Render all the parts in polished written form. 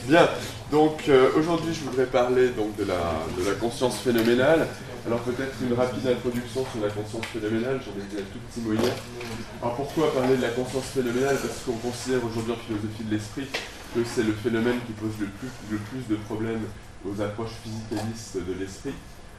Bien, donc aujourd'hui je voudrais parler donc, de la conscience phénoménale. Alors peut-être une rapide introduction sur la conscience phénoménale, j'en ai dit un tout petit mot hier. Alors pourquoi parler de la conscience phénoménale? Parce qu'on considère aujourd'hui en philosophie de l'esprit que c'est le phénomène qui pose le plus de problèmes aux approches physicalistes de l'esprit.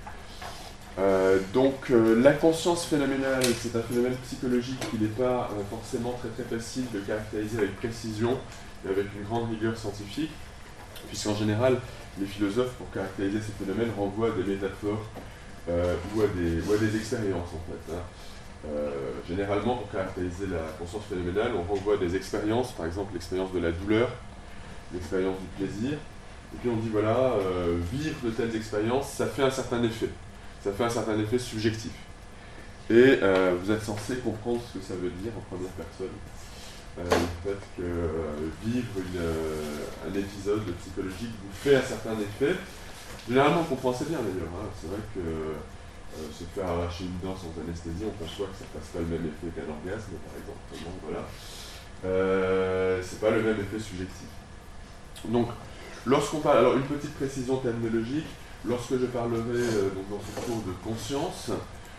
La conscience phénoménale, c'est un phénomène psychologique qui n'est pas forcément très facile de caractériser avec précision et avec une grande rigueur scientifique, puisqu'en général, les philosophes, pour caractériser ces phénomènes, renvoient à des métaphores ou à des expériences, en fait. Généralement, pour caractériser la conscience phénoménale, on renvoie à des expériences, par exemple l'expérience de la douleur, l'expérience du plaisir, et puis on dit, voilà, vivre de telles expériences, ça fait un certain effet. Ça fait un certain effet subjectif. Et vous êtes censé comprendre ce que ça veut dire en première personne. Le fait que vivre un épisode psychologique vous fait un certain effet. Généralement, on comprend assez bien d'ailleurs. C'est vrai que se faire arracher une dent sans anesthésie, on perçoit que ça ne fasse pas le même effet qu'un orgasme, par exemple. Donc voilà. C'est pas le même effet subjectif. Donc, lorsqu'on parle, alors une petite précision terminologique, lorsque je parlerai donc dans ce cours de conscience,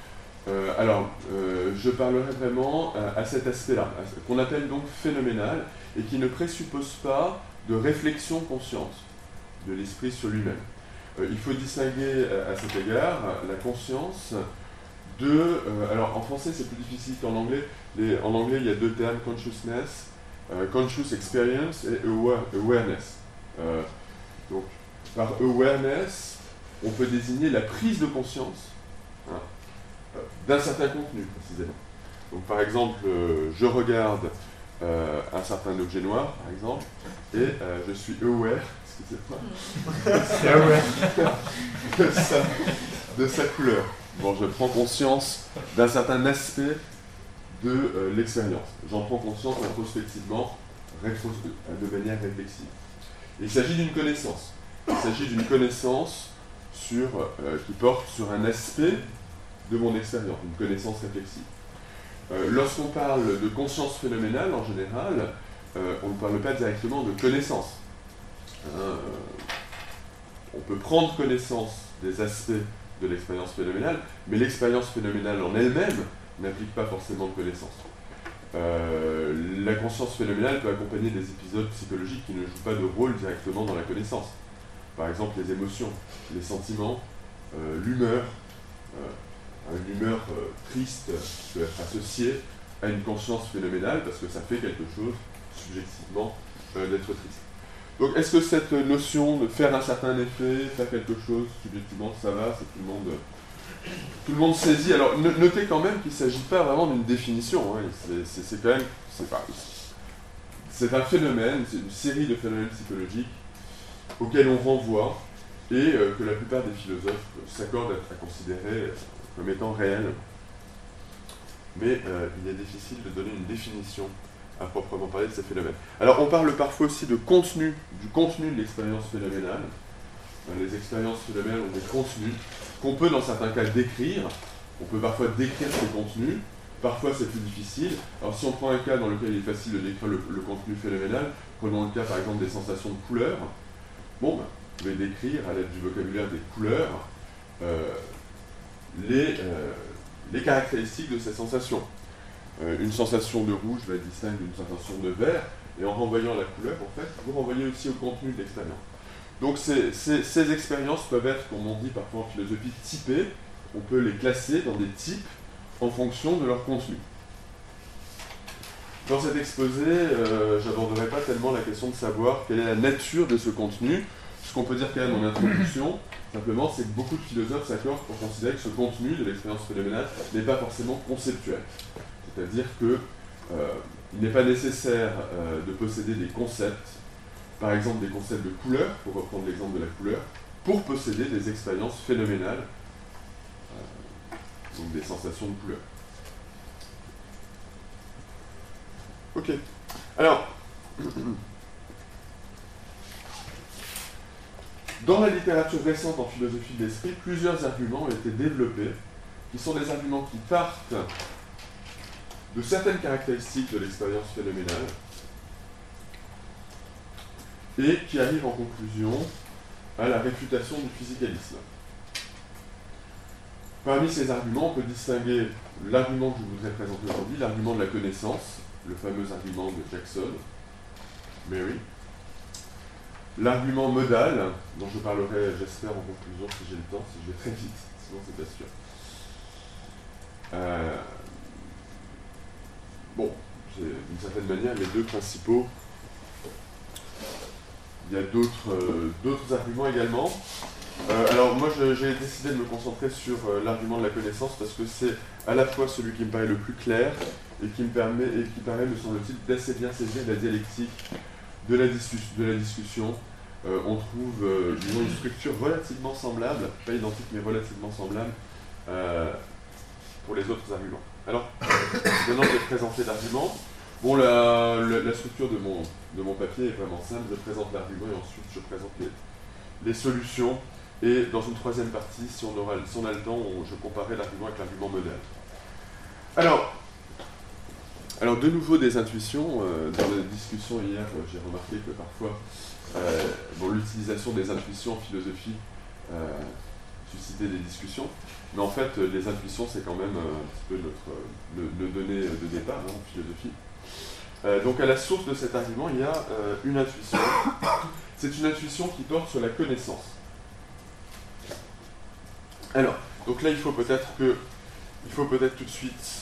je parlerai vraiment à cet aspect-là, qu'on appelle donc phénoménal, et qui ne présuppose pas de réflexion consciente de l'esprit sur lui-même. Il faut distinguer à cet égard la conscience de... alors en français c'est plus difficile qu'en anglais. En anglais il y a deux termes, consciousness, conscious experience et awareness. Donc par awareness, on peut désigner la prise de conscience d'un certain contenu, précisément. Donc, par exemple, je regarde un certain objet noir, par exemple, et je suis aware, de sa couleur. Bon, je prends conscience d'un certain aspect de l'expérience. J'en prends conscience introspectivement, de manière réflexive. Il s'agit d'une connaissance. Il s'agit d'une connaissance qui porte sur un aspect de mon expérience, une connaissance réflexive. Lorsqu'on parle de conscience phénoménale, en général, on ne parle pas directement de connaissance. On peut prendre connaissance des aspects de l'expérience phénoménale, mais l'expérience phénoménale en elle-même n'implique pas forcément de connaissance. La conscience phénoménale peut accompagner des épisodes psychologiques qui ne jouent pas de rôle directement dans la connaissance. Par exemple, les émotions, les sentiments, l'humeur. Une humeur triste peut être associée à une conscience phénoménale parce que ça fait quelque chose, subjectivement, d'être triste. Donc, est-ce que cette notion de faire un certain effet, faire quelque chose, subjectivement, ça va, c'est tout le monde saisit. Alors, notez quand même qu'il ne s'agit pas vraiment d'une définition. C'est quand même... C'est un phénomène, c'est une série de phénomènes psychologiques auxquels on renvoie et que la plupart des philosophes s'accordent à considérer comme étant réels. Mais il est difficile de donner une définition à proprement parler de ces phénomènes. Alors on parle parfois aussi de contenu, du contenu de l'expérience phénoménale. Les expériences phénoménales ont des contenus qu'on peut dans certains cas décrire. On peut parfois décrire ces contenus, parfois c'est plus difficile. Alors si on prend un cas dans lequel il est facile de décrire le contenu phénoménal, prenons le cas par exemple des sensations de couleurs. Bon, vous pouvez décrire à l'aide du vocabulaire des couleurs les caractéristiques de ces sensations. Une sensation de rouge va être distincte d'une sensation de vert, et en renvoyant la couleur, en fait, vous renvoyez aussi au contenu de l'expérience. Donc ces expériences peuvent être, comme on dit parfois en philosophie, typées. On peut les classer dans des types en fonction de leur contenu. Dans cet exposé, je n'aborderai pas tellement la question de savoir quelle est la nature de ce contenu. Ce qu'on peut dire quand même en introduction, simplement, c'est que beaucoup de philosophes s'accordent pour considérer que ce contenu de l'expérience phénoménale n'est pas forcément conceptuel. C'est-à-dire qu'il n'est pas nécessaire de posséder des concepts, par exemple des concepts de couleur, pour reprendre l'exemple de la couleur, pour posséder des expériences phénoménales, donc des sensations de couleur. Ok. Alors, dans la littérature récente en philosophie de l'esprit, plusieurs arguments ont été développés, qui sont des arguments qui partent de certaines caractéristiques de l'expérience phénoménale et qui arrive en conclusion à la réfutation du physicalisme. Parmi ces arguments, on peut distinguer l'argument que je voudrais présenter aujourd'hui, l'argument de la connaissance, le fameux argument de Jackson, Mary, l'argument modal, dont je parlerai, j'espère, en conclusion, si j'ai le temps, si je vais très vite, sinon c'est pas sûr. Bon, d'une certaine manière, les deux principaux. Il y a d'autres arguments également. Alors moi, j'ai décidé de me concentrer sur l'argument de la connaissance parce que c'est à la fois celui qui me paraît le plus clair et qui permet, me semble-t-il, d'assez bien saisir la dialectique de la discussion. On trouve disons, une structure relativement semblable, pas identique mais relativement semblable pour les autres arguments. Alors, maintenant je vais présenter l'argument. Bon, la structure de mon papier est vraiment simple. Je présente l'argument et ensuite je présente les solutions. Et dans une troisième partie, si on a le temps, je comparerai l'argument avec l'argument modal. Alors, de nouveau des intuitions. Dans la discussion hier, j'ai remarqué que parfois, l'utilisation des intuitions en philosophie suscitait des discussions. Mais en fait, les intuitions, c'est quand même un petit peu le donné de départ en philosophie. Donc à la source de cet argument, il y a une intuition. C'est une intuition qui porte sur la connaissance. Alors, donc là, il faut peut-être tout de suite...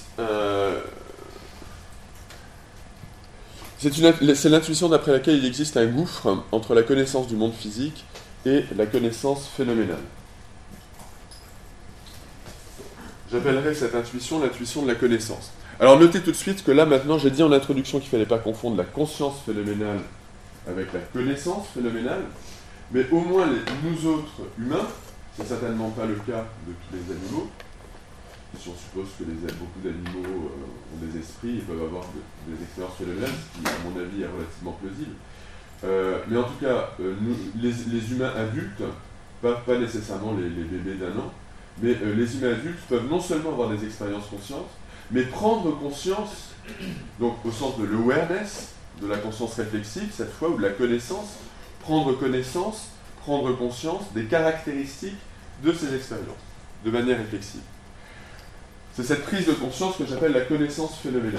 c'est l'intuition d'après laquelle il existe un gouffre entre la connaissance du monde physique et la connaissance phénoménale. J'appellerai cette intuition l'intuition de la connaissance. Alors notez tout de suite que là maintenant j'ai dit en introduction qu'il ne fallait pas confondre la conscience phénoménale avec la connaissance phénoménale, mais au moins nous autres humains, c'est certainement pas le cas de tous les animaux, si on suppose que beaucoup d'animaux ont des esprits et peuvent avoir des expériences phénoménales, ce qui à mon avis est relativement plausible. Mais en tout cas, les humains adultes, pas nécessairement les bébés d'1 an, mais les humains adultes peuvent non seulement avoir des expériences conscientes, mais prendre conscience, donc au sens de l'awareness, de la conscience réflexive cette fois, ou de la connaissance, prendre conscience des caractéristiques de ces expériences, de manière réflexive. C'est cette prise de conscience que j'appelle la connaissance phénoménale.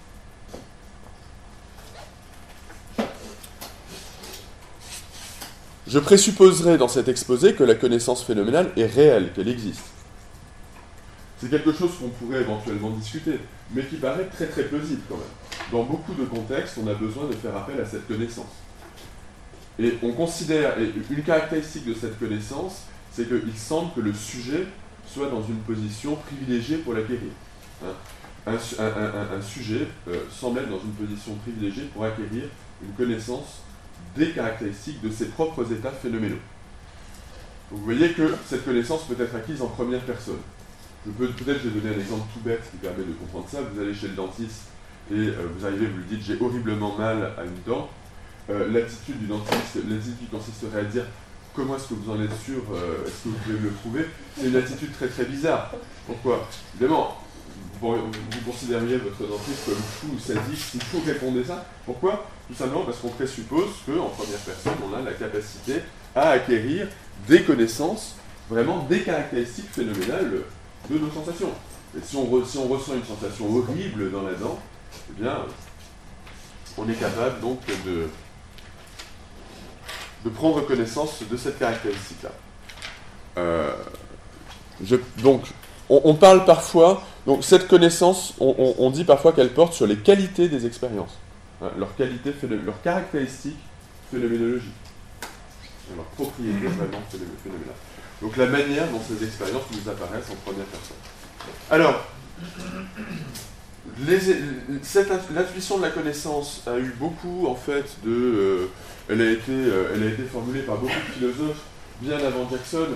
Je présupposerai dans cet exposé que la connaissance phénoménale est réelle, qu'elle existe. C'est quelque chose qu'on pourrait éventuellement discuter, mais qui paraît très très plausible quand même. Dans beaucoup de contextes, on a besoin de faire appel à cette connaissance. Et on considère, et une caractéristique de cette connaissance, c'est qu'il semble que le sujet soit dans une position privilégiée pour l'acquérir. Un sujet semble être dans une position privilégiée pour acquérir une connaissance des caractéristiques de ses propres états phénoménaux. Donc vous voyez que cette connaissance peut être acquise en première personne. Peut-être je vais donner un exemple tout bête qui permet de comprendre ça. Vous allez chez le dentiste et vous arrivez, vous lui dites « j'ai horriblement mal à une dent ». L'attitude du dentiste, l'attitude consisterait à dire « comment est-ce que vous en êtes sûr, est-ce que vous pouvez me le prouver ?» C'est une attitude très très bizarre. Pourquoi ? Évidemment, vous considériez votre dentiste comme fou ou sadique si vous répondez ça. Pourquoi ? Tout simplement parce qu'on présuppose qu'en première personne, on a la capacité à acquérir des connaissances, vraiment des caractéristiques phénoménales de nos sensations. Et si on ressent une sensation horrible dans la dent, eh bien, on est capable donc de prendre connaissance de cette caractéristique-là. Donc, on parle parfois, donc cette connaissance, on dit parfois qu'elle porte sur les qualités des expériences, leurs caractéristiques phénoménologiques, leurs propriétés vraiment phénoménales. Donc la manière dont ces expériences nous apparaissent en première personne. Alors, l'intuition de la connaissance a eu beaucoup, en fait, elle a été formulée par beaucoup de philosophes bien avant Jackson.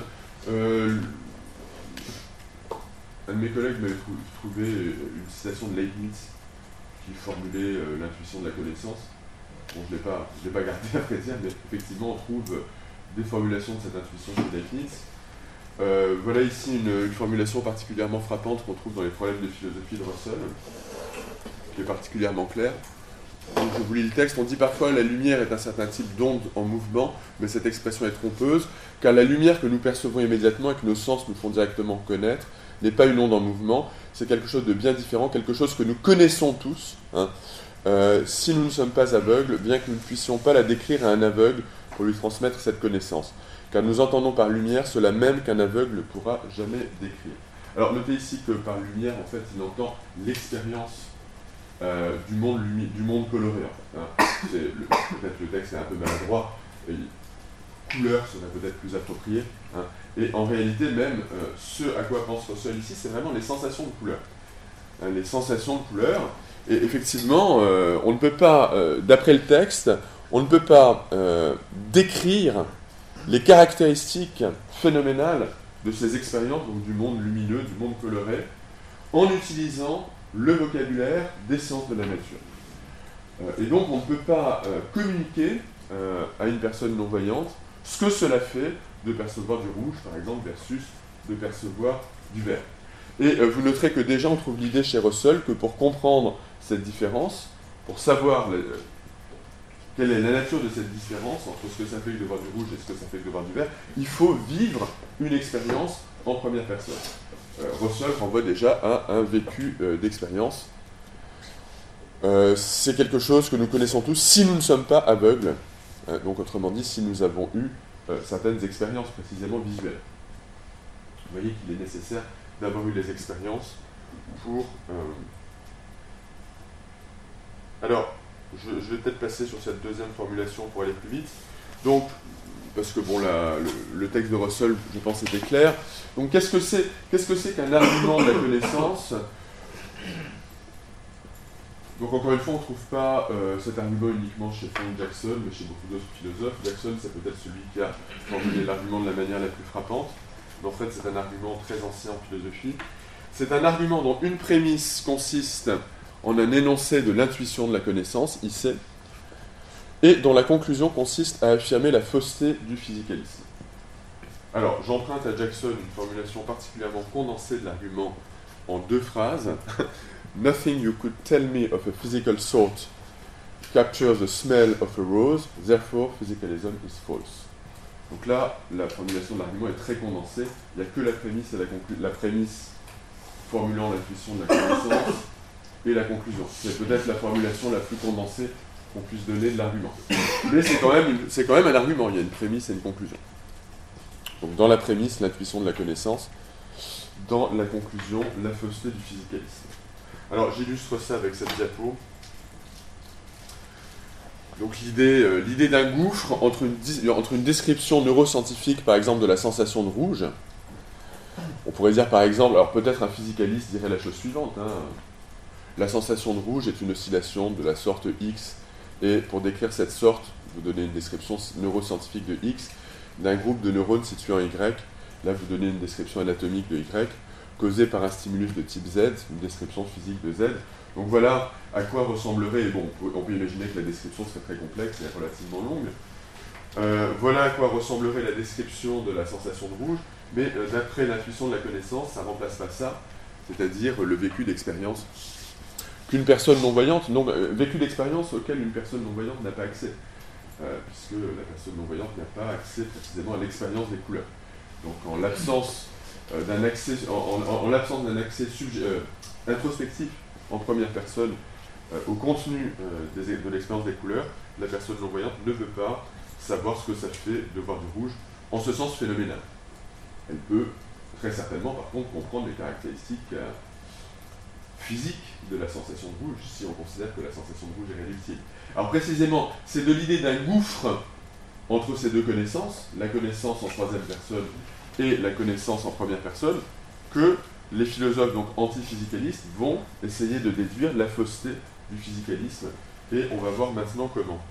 Un de mes collègues m'avait trouvé une citation de Leibniz qui formulait l'intuition de la connaissance. Bon, je ne l'ai pas gardé à vrai dire, mais effectivement, on trouve des formulations de cette intuition chez Leibniz. Voilà ici une formulation particulièrement frappante qu'on trouve dans les problèmes de philosophie de Russell, qui est particulièrement claire. Donc je vous lis le texte, on dit parfois la lumière est un certain type d'onde en mouvement, mais cette expression est trompeuse, car la lumière que nous percevons immédiatement et que nos sens nous font directement connaître n'est pas une onde en mouvement, c'est quelque chose de bien différent, quelque chose que nous connaissons tous, hein, si nous ne sommes pas aveugles, bien que nous ne puissions pas la décrire à un aveugle pour lui transmettre cette connaissance. Car nous entendons par lumière cela même qu'un aveugle ne pourra jamais décrire. Alors notez ici que par lumière, en fait, il entend l'expérience du monde coloré. En fait, hein. Peut-être le texte est un peu maladroit, et couleur serait peut-être plus approprié. Hein. Et en réalité, même, ce à quoi pense Russell ici, c'est vraiment les sensations de couleur. Hein, les sensations de couleur. Et effectivement, on ne peut pas, d'après le texte, on ne peut pas décrire les caractéristiques phénoménales de ces expériences, donc du monde lumineux, du monde coloré, en utilisant le vocabulaire des sciences de la nature. Et donc on ne peut pas communiquer à une personne non-voyante ce que cela fait de percevoir du rouge, par exemple, versus de percevoir du vert. Et vous noterez que déjà on trouve l'idée chez Russell que pour comprendre cette différence, pour savoir quelle est la nature de cette différence entre ce que ça fait que de voir du rouge et ce que ça fait que de voir du vert, il faut vivre une expérience en première personne. Russell renvoie déjà à un vécu d'expérience. C'est quelque chose que nous connaissons tous si nous ne sommes pas aveugles, donc autrement dit, si nous avons eu certaines expériences précisément visuelles. Vous voyez qu'il est nécessaire d'avoir eu des expériences pour... Alors, je vais peut-être passer sur cette deuxième formulation pour aller plus vite. Donc, parce que bon, le texte de Russell, je pense, était clair. Donc, qu'est-ce que c'est qu'un argument de la connaissance? Donc, encore une fois, on ne trouve pas cet argument uniquement chez Frank Jackson, mais chez beaucoup d'autres philosophes. Jackson, c'est peut-être celui qui a formulé l'argument de la manière la plus frappante. Mais en fait, c'est un argument très ancien en philosophie. C'est un argument dont une prémisse consiste en un énoncé de l'intuition de la connaissance, IC, et dont la conclusion consiste à affirmer la fausseté du physicalisme. Alors, j'emprunte à Jackson une formulation particulièrement condensée de l'argument en deux phrases. Nothing you could tell me of a physical sort captures the smell of a rose, therefore physicalism is false. Donc là, la formulation de l'argument est très condensée. Il n'y a que la prémisse et la prémisse formulant l'intuition de la connaissance et la conclusion. C'est peut-être la formulation la plus condensée qu'on puisse donner de l'argument. Mais c'est quand même un argument, il y a une prémisse et une conclusion. Donc dans la prémisse, l'intuition de la connaissance, dans la conclusion, la fausseté du physicalisme. Alors j'illustre ça avec cette diapo. Donc l'idée d'un gouffre entre une description neuroscientifique, par exemple, de la sensation de rouge. On pourrait dire par exemple, alors peut-être un physicaliste dirait la chose suivante, hein, la sensation de rouge est une oscillation de la sorte X, et pour décrire cette sorte, vous donnez une description neuroscientifique de X, d'un groupe de neurones situé en Y, là vous donnez une description anatomique de Y, causée par un stimulus de type Z, une description physique de Z. Donc voilà à quoi ressemblerait, et bon, on peut imaginer que la description serait très complexe et relativement longue. Voilà à quoi ressemblerait la description de la sensation de rouge, mais d'après l'intuition de la connaissance, ça ne remplace pas ça, c'est-à-dire le vécu d'expérience qu'une personne non-voyante, vécu d'expérience auquel une personne non-voyante n'a pas accès, puisque la personne non-voyante n'a pas accès précisément à l'expérience des couleurs. Donc en l'absence d'un accès, introspectif en première personne au contenu de l'expérience des couleurs, la personne non-voyante ne peut pas savoir ce que ça fait de voir du rouge en ce sens phénoménal. Elle peut très certainement par contre comprendre les caractéristiques physique de la sensation de rouge, si on considère que la sensation de rouge est réductible. Alors précisément, c'est de l'idée d'un gouffre entre ces deux connaissances, la connaissance en troisième personne et la connaissance en première personne, que les philosophes donc anti-physicalistes vont essayer de déduire la fausseté du physicalisme, et on va voir maintenant comment.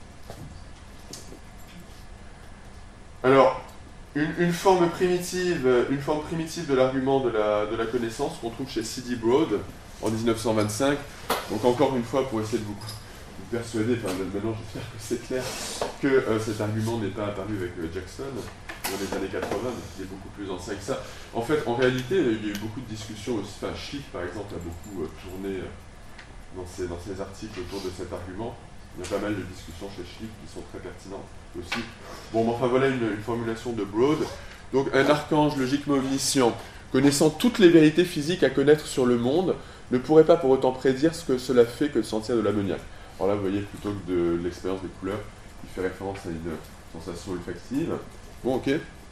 Alors, une forme primitive de l'argument de la connaissance qu'on trouve chez C.D. Broad en 1925. Donc encore une fois, pour essayer de vous persuader, enfin maintenant j'espère que c'est clair, que cet argument n'est pas apparu avec Jackson dans les années 80, qui est beaucoup plus ancien que ça. En fait, en réalité, il y a eu beaucoup de discussions aussi. Enfin, Schlick, par exemple, a beaucoup tourné dans ces articles autour de cet argument. Il y a pas mal de discussions chez Schlick qui sont très pertinentes aussi. Bon, mais enfin voilà une formulation de Broad. Donc un archange logiquement omniscient, connaissant toutes les vérités physiques à connaître sur le monde, ne pourrait pas pour autant prédire ce que cela fait que de sentir de l'ammoniaque. Alors là, vous voyez, plutôt que de l'expérience des couleurs, il fait référence à une sensation olfactive. Bon, ok.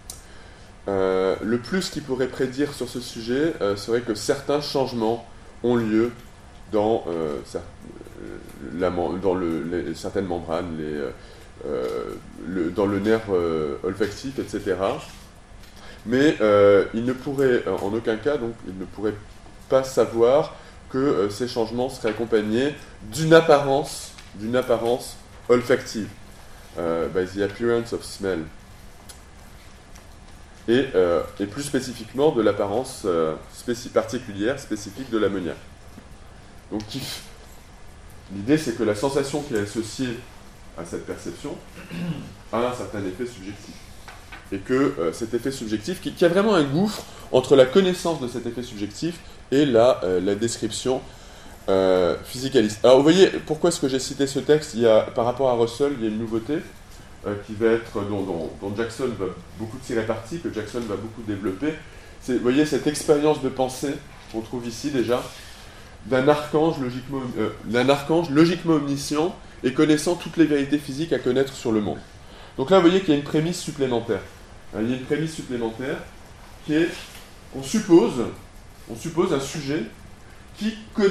Le plus qu'il pourrait prédire sur ce sujet serait que certains changements ont lieu dans certaines membranes, dans le nerf olfactif, etc. Mais il ne pourrait, en aucun cas, donc, il ne pourrait pas savoir que ces changements seraient accompagnés d'une apparence olfactive, by the appearance of smell, et plus spécifiquement de l'apparence particulière, spécifique de l'ammoniaque. Donc l'idée c'est que la sensation qui est associée à cette perception a un certain effet subjectif. Et que cet effet subjectif, qu'il y a vraiment un gouffre entre la connaissance de cet effet subjectif et la description physicaliste. Alors vous voyez, pourquoi est-ce que j'ai cité ce texte ? Par rapport à Russell, il y a une nouveauté qui va être, dont Jackson va beaucoup tirer parti, que Jackson va beaucoup développer. Vous voyez cette expérience de pensée qu'on trouve ici déjà, d'un archange logiquement omniscient et connaissant toutes les vérités physiques à connaître sur le monde. Donc là, vous voyez qu'il y a une prémisse supplémentaire. Il y a une prémisse supplémentaire qui est, on suppose un sujet qui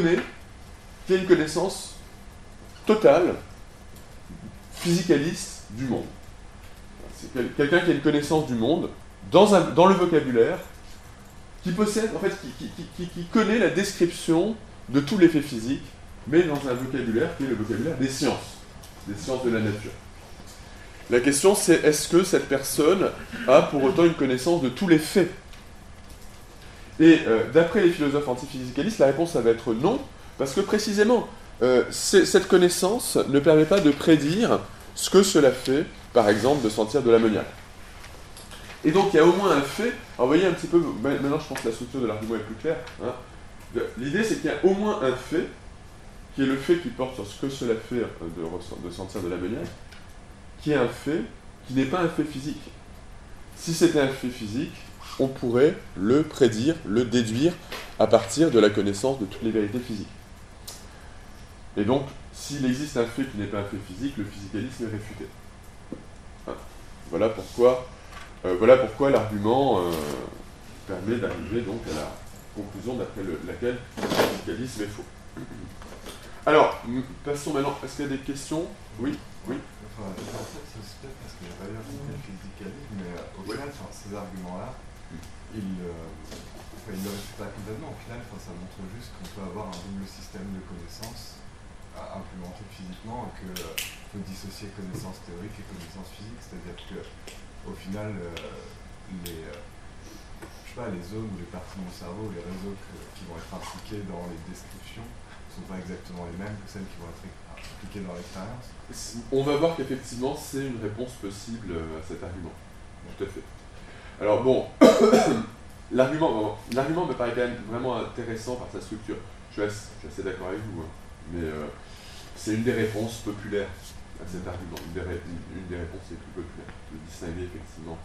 a une connaissance totale, physicaliste du monde. C'est quelqu'un qui a une connaissance du monde dans le vocabulaire, qui possède, en fait, qui connaît la description de tout l'effet physique, mais dans un vocabulaire qui est le vocabulaire des sciences de la nature. La question c'est, est-ce que cette personne a pour autant une connaissance de tous les faits ? Et d'après les philosophes antiphysicalistes, la réponse ça va être non, parce que précisément, cette connaissance ne permet pas de prédire ce que cela fait, par exemple, de sentir de l'ammoniaque. Et donc il y a au moins un fait, alors vous voyez un petit peu, maintenant je pense que la structure de l'argument est plus claire, hein. L'idée c'est qu'il y a au moins un fait, qui est le fait qui porte sur ce que cela fait de sentir de l'ammoniaque, qui est un fait qui n'est pas un fait physique. Si c'était un fait physique, on pourrait le prédire, le déduire à partir de la connaissance de toutes les vérités physiques. Et donc, s'il existe un fait qui n'est pas un fait physique, le physicalisme est réfuté. Voilà pourquoi l'argument permet d'arriver donc à la conclusion d'après laquelle le physicalisme est faux. Alors, passons maintenant. Est-ce qu'il y a des questions ? Oui. Enfin, en fait, c'est peut-être parce que j'ai pas eu un physicalisme, mais au final, ces arguments-là, ils ne le réfutent pas complètement. Au final, ça montre juste qu'on peut avoir un double système de connaissances à implémenter physiquement, et qu'il faut dissocier connaissances théoriques et connaissances physiques. C'est-à-dire que, au final, les zones ou les parties de mon cerveau, les réseaux qui vont être impliqués dans les descriptions ne sont pas exactement les mêmes que celles qui vont être impliquées dans l'expérience. On va voir qu'effectivement, c'est une réponse possible à cet argument. Tout à fait. Alors bon, l'argument me paraît quand même vraiment intéressant par sa structure. Je suis assez d'accord avec vous, hein. Mais c'est une des réponses populaires à cet argument, une des réponses les plus populaires, de distinguer effectivement.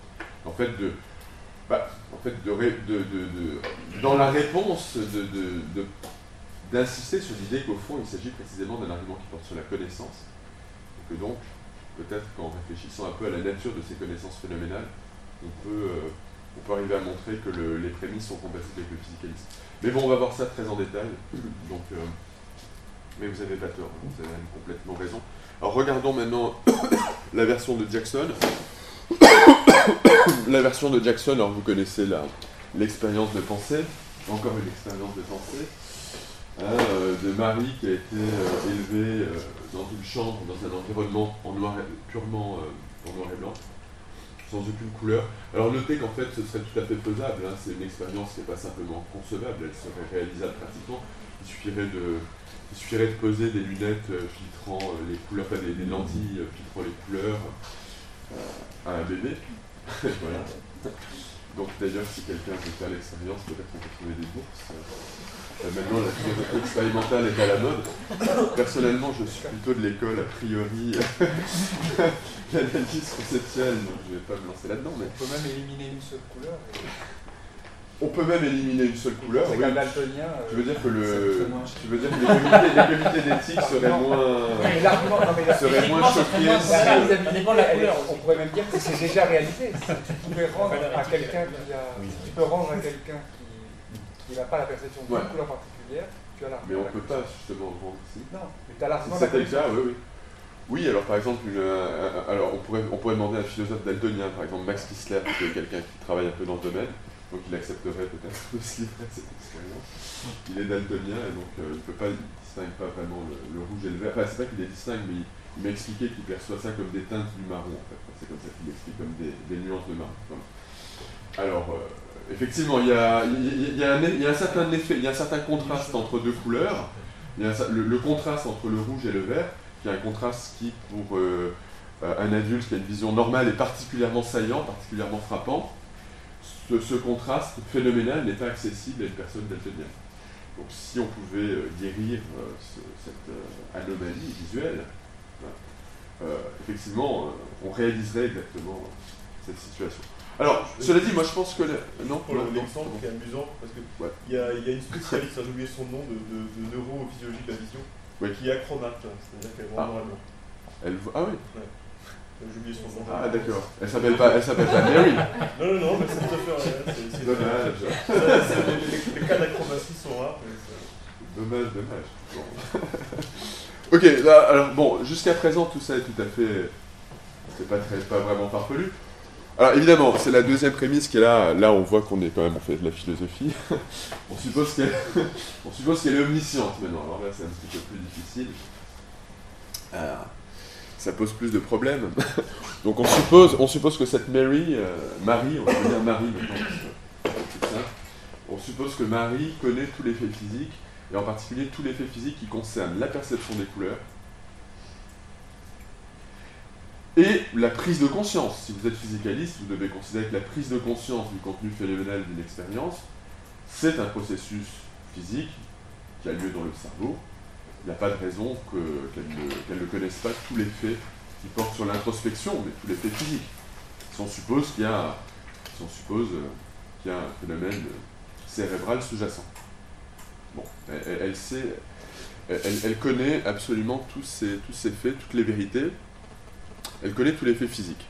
Dans la réponse, d'insister sur l'idée qu'au fond, il s'agit précisément d'un argument qui porte sur la connaissance, et que donc, peut-être qu'en réfléchissant un peu à la nature de ces connaissances phénoménales, on peut arriver à montrer que les prémices sont compatibles avec le physicalisme. Mais bon, on va voir ça très en détail, donc, mais vous n'avez pas tort, vous avez complètement raison. Alors regardons maintenant la version de Jackson. La version de Jackson, alors vous connaissez l'expérience de pensée, encore une expérience de pensée, de Marie qui a été élevée dans une chambre, dans un environnement purement en noir et blanc, sans aucune couleur. Alors notez qu'en fait ce serait tout à fait faisable, hein. C'est une expérience qui n'est pas simplement concevable, elle serait réalisable pratiquement. Il suffirait de poser des lunettes filtrant les couleurs, des lentilles filtrant les couleurs à un bébé. Voilà. Donc d'ailleurs, si quelqu'un veut faire l'expérience, peut-être qu'on peut trouver des bourses. Maintenant, la philosophie expérimentale est à la mode. Personnellement, je suis plutôt de l'école, a priori, l'analyse conceptuelle, donc je ne vais pas me lancer là-dedans. Mais... On peut même éliminer une seule couleur. On peut même éliminer une seule couleur. C'est qu'un daltonien. Tu veux dire que les comités d'éthique seraient moins choqués. Ça dépend de la couleur. On pourrait même dire que c'est déjà réalisé. Si tu pouvais rendre à quelqu'un tu peux rendre à quelqu'un qui n'a pas la perception d'une couleur particulière, tu as l'argument. Mais on ne peut pas justement rendre ici. Non, mais tu as l'argument. C'était le cas, oui. Oui, alors par exemple, alors on pourrait demander à un philosophe daltonien, par exemple Max Kissler, qui est quelqu'un qui travaille un peu dans ce domaine. Donc il accepterait peut-être de se livrer à cette expérience. Il est daltonien et donc il ne distingue pas vraiment le rouge et le vert. Enfin, c'est pas qu'il les distingue, mais il m'a expliqué qu'il perçoit ça comme des teintes du marron en fait. C'est comme ça qu'il explique, comme des nuances de marron. Alors, effectivement, il y a un certain effet, il y a un certain contraste entre deux couleurs. Il y a le contraste entre le rouge et le vert, qui est un contraste qui, pour un adulte qui a une vision normale, est particulièrement saillant, particulièrement frappant. Ce contraste phénoménal n'est pas accessible à une personne daltonienne. Donc si on pouvait guérir cette anomalie visuelle, effectivement, on réaliserait exactement cette situation. Alors, cela dit, moi je pense que... L'exemple qui est amusant, parce qu'il y a une spécialiste, j'ai oublié son nom, de neurophysiologie de la vision, qui est achromate, c'est-à-dire qu'elle voit noir et blanc. Ah oui. Ouais. J'ai oublié son nom. Ah d'accord. Elle s'appelle pas Mary. Non, mais ça ne fait rien. C'est dommage. Les cas d'acrobatie sont rares. Dommage. Bon. Ok, là, alors bon, jusqu'à présent tout ça est tout à fait... C'est pas vraiment farfelu. Alors évidemment, c'est la deuxième prémisse qui est là. Là on voit qu'on est quand même en fait de la philosophie. On suppose qu'elle est omnisciente maintenant. Alors là c'est un petit peu plus difficile. Ça pose plus de problèmes. Donc on suppose que cette Marie, on va dire Marie maintenant, c'est ça. On suppose que Marie connaît tous les faits physiques, et en particulier tous les faits physiques qui concernent la perception des couleurs et la prise de conscience. Si vous êtes physicaliste, vous devez considérer que la prise de conscience du contenu phénoménal d'une expérience, c'est un processus physique qui a lieu dans le cerveau. Il n'y a pas de raison qu'elle ne connaisse pas tous les faits qui portent sur l'introspection, mais tous les faits physiques. Si on suppose qu'il y a un phénomène cérébral sous-jacent. Bon, elle connaît absolument tous ces faits, toutes les vérités. Elle connaît tous les faits physiques.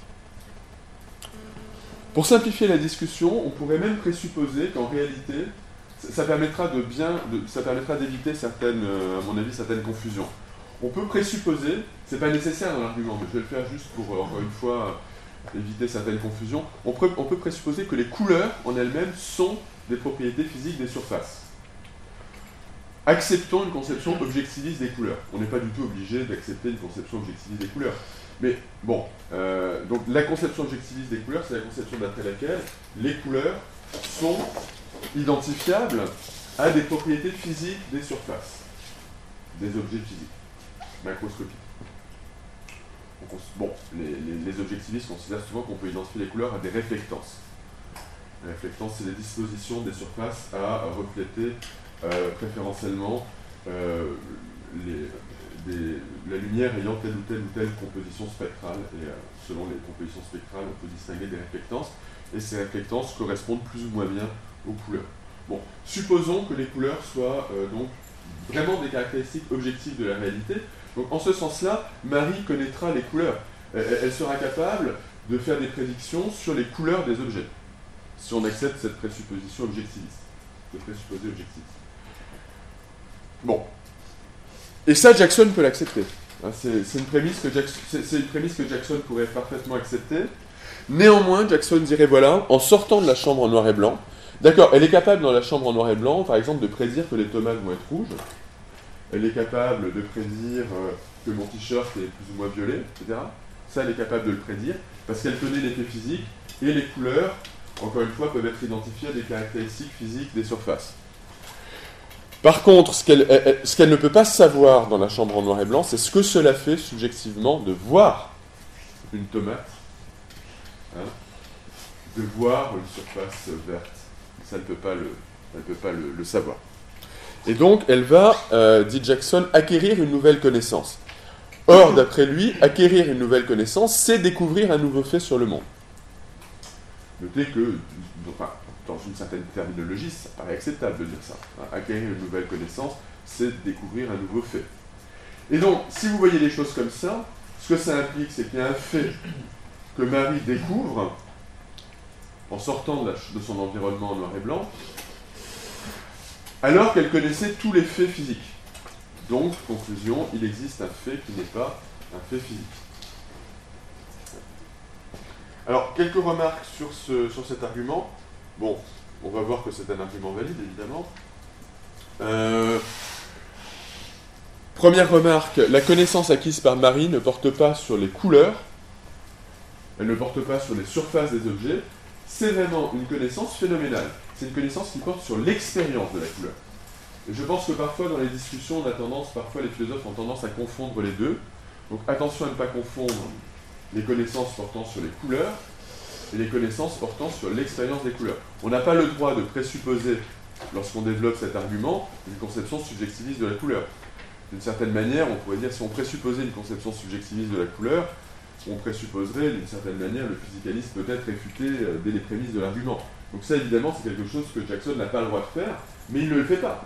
Pour simplifier la discussion, on pourrait même présupposer qu'en réalité, ça permettra d'éviter certaines, à mon avis, certaines confusions. On peut présupposer, c'est pas nécessaire dans l'argument, mais je vais le faire juste pour, encore une fois, éviter certaines confusions. On peut présupposer que les couleurs, en elles-mêmes, sont des propriétés physiques des surfaces. Acceptons une conception objectiviste des couleurs. On n'est pas du tout obligé d'accepter une conception objectiviste des couleurs. Mais bon, donc la conception objectiviste des couleurs, c'est la conception d'après laquelle les couleurs sont identifiables à des propriétés physiques des surfaces, des objets physiques, macroscopiques. Bon, les objectivistes considèrent souvent qu'on peut identifier les couleurs à des réflectances. Les réflectances, c'est les dispositions des surfaces à refléter préférentiellement la lumière ayant telle ou telle composition spectrale. Et selon les compositions spectrales, on peut distinguer des réflectances. Et ces réflectances correspondent plus ou moins bien aux couleurs. Bon, supposons que les couleurs soient donc vraiment des caractéristiques objectives de la réalité. Donc en ce sens-là, Marie connaîtra les couleurs. Elle sera capable de faire des prédictions sur les couleurs des objets, si on accepte cette présupposition objectiviste, de présupposer objectiviste. Bon. Et ça, Jackson peut l'accepter. C'est une prémisse que Jackson pourrait parfaitement accepter. Néanmoins, Jackson dirait, voilà, en sortant de la chambre en noir et blanc, d'accord, elle est capable dans la chambre en noir et blanc, par exemple, de prédire que les tomates vont être rouges. Elle est capable de prédire que mon t-shirt est plus ou moins violet, etc. Ça, elle est capable de le prédire, parce qu'elle connaît l'effet physique, et les couleurs, encore une fois, peuvent être identifiées à des caractéristiques physiques des surfaces. Par contre, ce qu'elle ne peut pas savoir dans la chambre en noir et blanc, c'est ce que cela fait subjectivement de voir une tomate, de voir une surface verte. Ça ne peut pas le savoir. Et donc, elle va, dit Jackson, acquérir une nouvelle connaissance. Or, d'après lui, acquérir une nouvelle connaissance, c'est découvrir un nouveau fait sur le monde. Notez que, enfin, dans une certaine terminologie, ça paraît acceptable de dire ça. Acquérir une nouvelle connaissance, c'est découvrir un nouveau fait. Et donc, si vous voyez les choses comme ça, ce que ça implique, c'est qu'il y a un fait que Marie découvre en sortant de son environnement en noir et blanc, alors qu'elle connaissait tous les faits physiques. Donc, conclusion, il existe un fait qui n'est pas un fait physique. Alors, quelques remarques sur cet argument. Bon, on va voir que c'est un argument valide, évidemment. Première remarque, la connaissance acquise par Marie ne porte pas sur les couleurs, elle ne porte pas sur les surfaces des objets, c'est vraiment une connaissance phénoménale. C'est une connaissance qui porte sur l'expérience de la couleur. Et je pense que parfois, dans les discussions, parfois les philosophes ont tendance à confondre les deux. Donc attention à ne pas confondre les connaissances portant sur les couleurs et les connaissances portant sur l'expérience des couleurs. On n'a pas le droit de présupposer, lorsqu'on développe cet argument, une conception subjectiviste de la couleur. D'une certaine manière, on pourrait dire, si on présupposait une conception subjectiviste de la couleur, on présupposerait, d'une certaine manière, le physicaliste peut-être réfuté dès les prémices de l'argument. Donc ça, évidemment, c'est quelque chose que Jackson n'a pas le droit de faire, mais il ne le fait pas.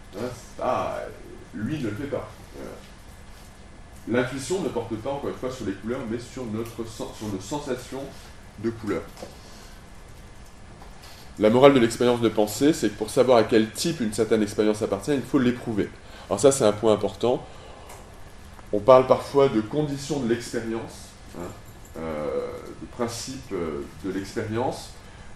Lui ne le fait pas. L'intuition ne porte pas, encore une fois, sur les couleurs, mais sur nos sensations de couleurs. La morale de l'expérience de pensée, c'est que pour savoir à quel type une certaine expérience appartient, il faut l'éprouver. Alors ça, c'est un point important. On parle parfois de conditions de l'expérience, de principes de l'expérience.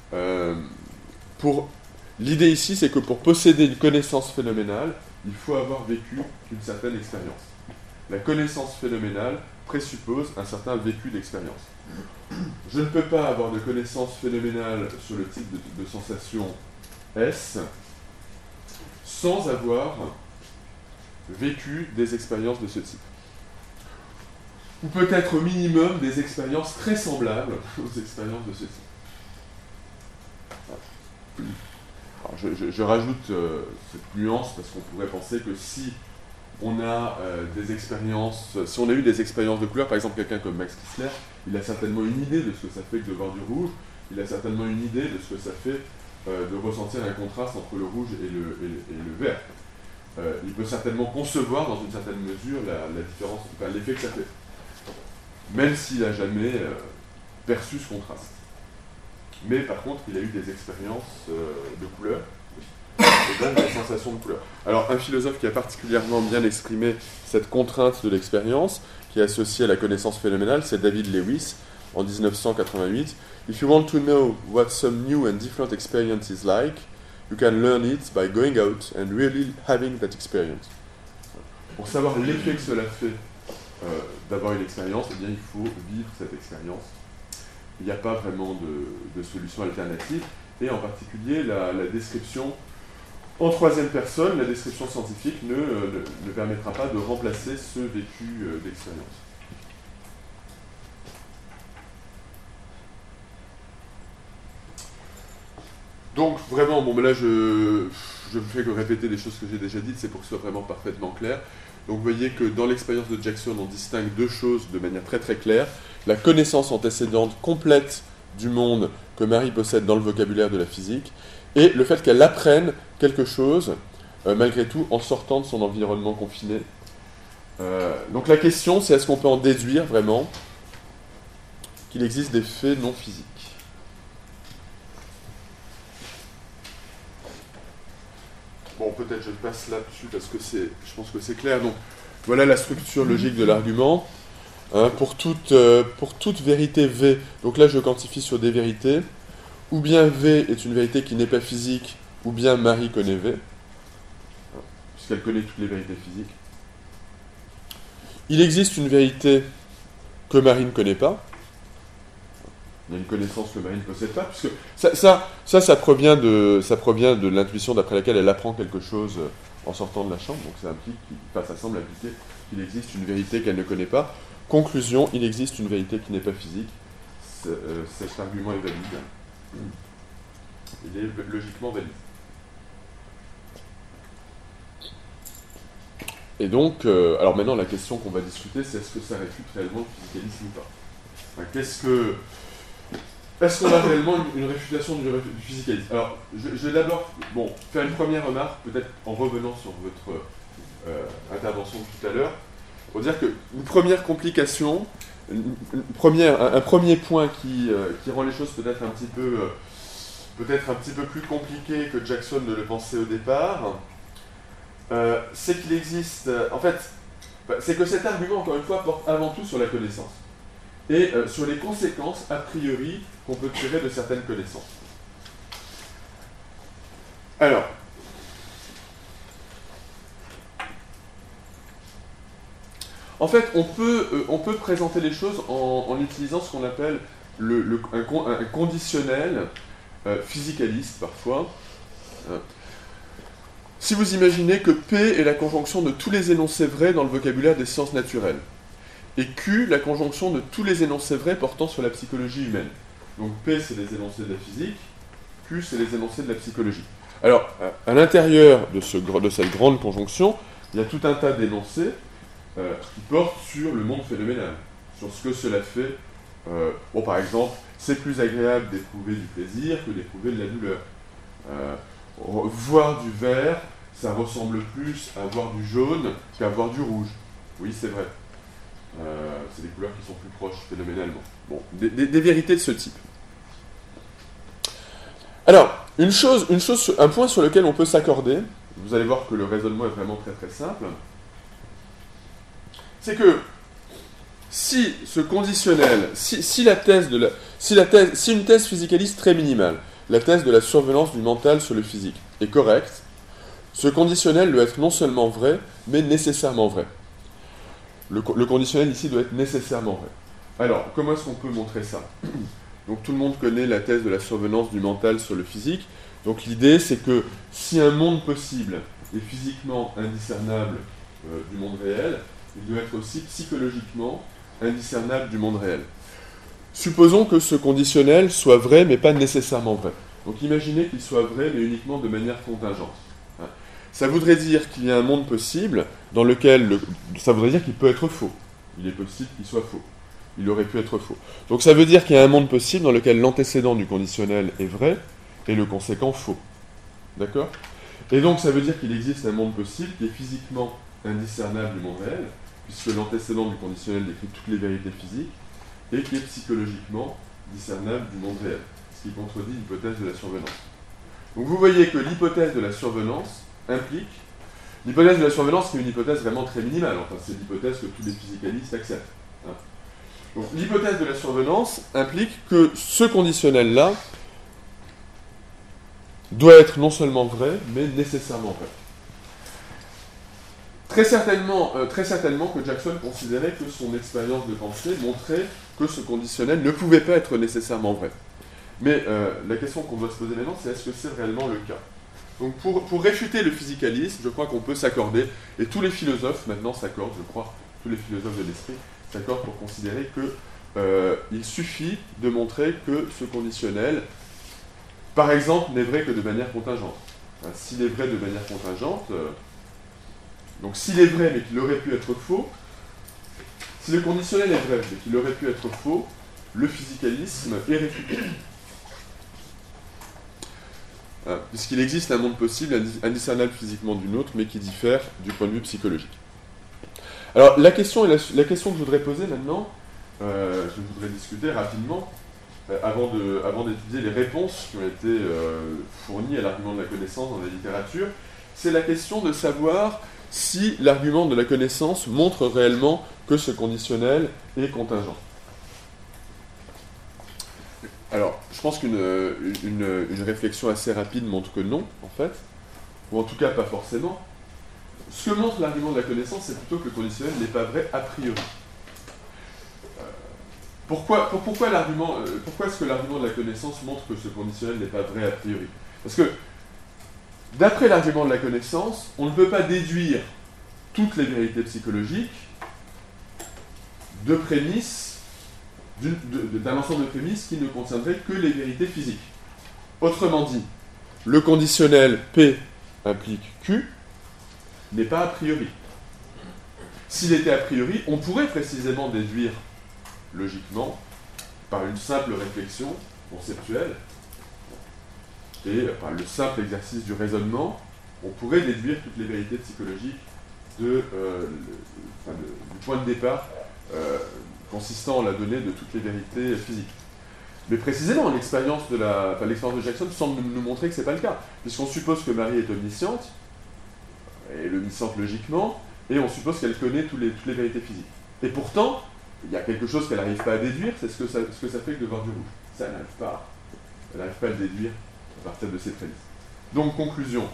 L'idée ici, c'est que pour posséder une connaissance phénoménale, il faut avoir vécu une certaine expérience. La connaissance phénoménale présuppose un certain vécu d'expérience. Je ne peux pas avoir de connaissance phénoménale sur le type de sensation S sans avoir vécu des expériences de ce type. Ou peut-être au minimum des expériences très semblables aux expériences de ce type. Alors je rajoute cette nuance parce qu'on pourrait penser que si on a si on a eu des expériences de couleur, par exemple quelqu'un comme Max Kissler, il a certainement une idée de ce que ça fait que de voir du rouge, il a certainement une idée de ce que ça fait de ressentir un contraste entre le rouge et le vert. Il peut certainement concevoir dans une certaine mesure la différence, l'effet que ça fait, même s'il n'a jamais perçu ce contraste. Mais par contre, il a eu des expériences de couleur, et donc des sensations de couleur. Alors, un philosophe qui a particulièrement bien exprimé cette contrainte de l'expérience, qui est associée à la connaissance phénoménale, c'est David Lewis, en 1988. « If you want to know what some new and different experience is like, you can learn it by going out and really having that experience. » Pour savoir l'effet que cela fait d'avoir une expérience, eh bien, il faut vivre cette expérience. Il n'y a pas vraiment de solution alternative, et en particulier la description en troisième personne, la description scientifique ne permettra pas de remplacer ce vécu d'expérience. Donc vraiment, bon, mais là je ne fais que répéter des choses que j'ai déjà dites, c'est pour que ce soit vraiment parfaitement clair. Donc vous voyez que dans l'expérience de Jackson, on distingue deux choses de manière très très claire. La connaissance antécédente complète du monde que Marie possède dans le vocabulaire de la physique, et le fait qu'elle apprenne quelque chose, malgré tout, en sortant de son environnement confiné. Donc la question, c'est est-ce qu'on peut en déduire vraiment qu'il existe des faits non physiques ? Bon, peut-être je passe là-dessus parce que je pense que c'est clair. Donc, voilà la structure logique de l'argument. Pour toute vérité V, donc là je quantifie sur des vérités, ou bien V est une vérité qui n'est pas physique, ou bien Marie connaît V, puisqu'elle connaît toutes les vérités physiques. Il existe une vérité que Marie ne connaît pas. Il y a une connaissance que Marie ne possède pas, puisque ça provient de l'intuition d'après laquelle elle apprend quelque chose en sortant de la chambre, donc ça semble impliquer qu'il existe une vérité qu'elle ne connaît pas. Conclusion, il existe une vérité qui n'est pas physique. Cet argument est valide. il est logiquement valide. Et donc, alors maintenant la question qu'on va discuter, c'est est-ce que ça réfute réellement le physicalisme ou pas? Enfin, est-ce qu'on a réellement une réfutation du physicalisme? Alors, je vais d'abord faire une première remarque, peut-être en revenant sur votre intervention de tout à l'heure, pour dire qu'une première complication, un premier point qui rend les choses peut-être un petit peu plus compliquées que Jackson ne le pensait au départ, c'est qu'il existe, c'est que cet argument, encore une fois, porte avant tout sur la connaissance et sur les conséquences a priori qu'on peut tirer de certaines connaissances. Alors, en fait, on peut présenter les choses en utilisant ce qu'on appelle un conditionnel physicaliste, parfois. Si vous imaginez que P est la conjonction de tous les énoncés vrais dans le vocabulaire des sciences naturelles, et Q, la conjonction de tous les énoncés vrais portant sur la psychologie humaine. Donc P, c'est les énoncés de la physique, Q, c'est les énoncés de la psychologie. Alors, à l'intérieur de cette grande conjonction, il y a tout un tas d'énoncés qui portent sur le monde phénoménal, sur ce que cela fait. Par exemple, c'est plus agréable d'éprouver du plaisir que d'éprouver de la douleur. Voir du vert, ça ressemble plus à voir du jaune qu'à voir du rouge. Oui, c'est vrai. C'est des couleurs qui sont plus proches phénoménalement. Bon, des vérités de ce type. Alors, un point sur lequel on peut s'accorder, vous allez voir que le raisonnement est vraiment très très simple, c'est que si ce conditionnel, si une thèse physicaliste très minimale, la thèse de la survenance du mental sur le physique, est correcte, ce conditionnel doit être non seulement vrai, mais nécessairement vrai. Le conditionnel ici doit être nécessairement vrai. Alors, comment est-ce qu'on peut montrer ça? Donc tout le monde connaît la thèse de la survenance du mental sur le physique. Donc l'idée, c'est que si un monde possible est physiquement indiscernable du monde réel, il doit être aussi psychologiquement indiscernable du monde réel. Supposons que ce conditionnel soit vrai, mais pas nécessairement vrai. Donc imaginez qu'il soit vrai, mais uniquement de manière contingente. Ça voudrait dire qu'il y a un monde possible dans lequel... ça voudrait dire qu'il peut être faux. Il est possible qu'il soit faux. Il aurait pu être faux. Donc ça veut dire qu'il y a un monde possible dans lequel l'antécédent du conditionnel est vrai et le conséquent faux. D'accord? Et donc ça veut dire qu'il existe un monde possible qui est physiquement indiscernable du monde réel, puisque l'antécédent du conditionnel décrit toutes les vérités physiques, et qui est psychologiquement discernable du monde réel, ce qui contredit l'hypothèse de la survenance. Donc vous voyez que l'hypothèse de la survenance implique... L'hypothèse de la survenance, c'est une hypothèse vraiment très minimale, c'est l'hypothèse que tous les physicalistes acceptent. Donc l'hypothèse de la survenance implique que ce conditionnel-là doit être non seulement vrai, mais nécessairement vrai. Très certainement que Jackson considérait que son expérience de pensée montrait que ce conditionnel ne pouvait pas être nécessairement vrai. Mais la question qu'on doit se poser maintenant, c'est est-ce que c'est réellement le cas? Donc pour réfuter le physicalisme, je crois qu'on peut s'accorder, et tous les philosophes maintenant s'accordent, je crois, tous les philosophes de l'esprit s'accordent pour considérer qu'il suffit de montrer que ce conditionnel, par exemple, n'est vrai que de manière contingente. S'il est vrai de manière contingente, donc s'il est vrai mais qu'il aurait pu être faux, si le conditionnel est vrai mais qu'il aurait pu être faux, le physicalisme est réfuté. Puisqu'il existe un monde possible, indiscernable physiquement d'une autre, mais qui diffère du point de vue psychologique. Alors la question que je voudrais poser maintenant, je voudrais discuter rapidement, avant d'étudier les réponses qui ont été fournies à l'argument de la connaissance dans la littérature, c'est la question de savoir si l'argument de la connaissance montre réellement que ce conditionnel est contingent. Alors, je pense qu'une réflexion assez rapide montre que non, en fait, ou en tout cas pas forcément. Ce que montre l'argument de la connaissance, c'est plutôt que le conditionnel n'est pas vrai a priori. Pourquoi est-ce que l'argument de la connaissance montre que ce conditionnel n'est pas vrai a priori? Parce que, d'après l'argument de la connaissance, on ne peut pas déduire toutes les vérités psychologiques de prémices, d'un ensemble de prémices qui ne contiendraient que les vérités physiques. Autrement dit, le conditionnel P implique Q n'est pas a priori. S'il était a priori, on pourrait précisément déduire logiquement, par une simple réflexion conceptuelle, et par le simple exercice du raisonnement, on pourrait déduire toutes les vérités psychologiques du point de départ consistant en la donnée de toutes les vérités physiques. Mais précisément, l'expérience de Jackson semble nous montrer que ce n'est pas le cas, puisqu'on suppose que Marie est omnisciente, et omnisciente logiquement, et on suppose qu'elle connaît toutes les vérités physiques. Et pourtant, il y a quelque chose qu'elle n'arrive pas à déduire, c'est ce que ça fait que de voir du rouge. Ça, elle n'arrive pas à le déduire à partir de ces prémices. Donc, conclusion.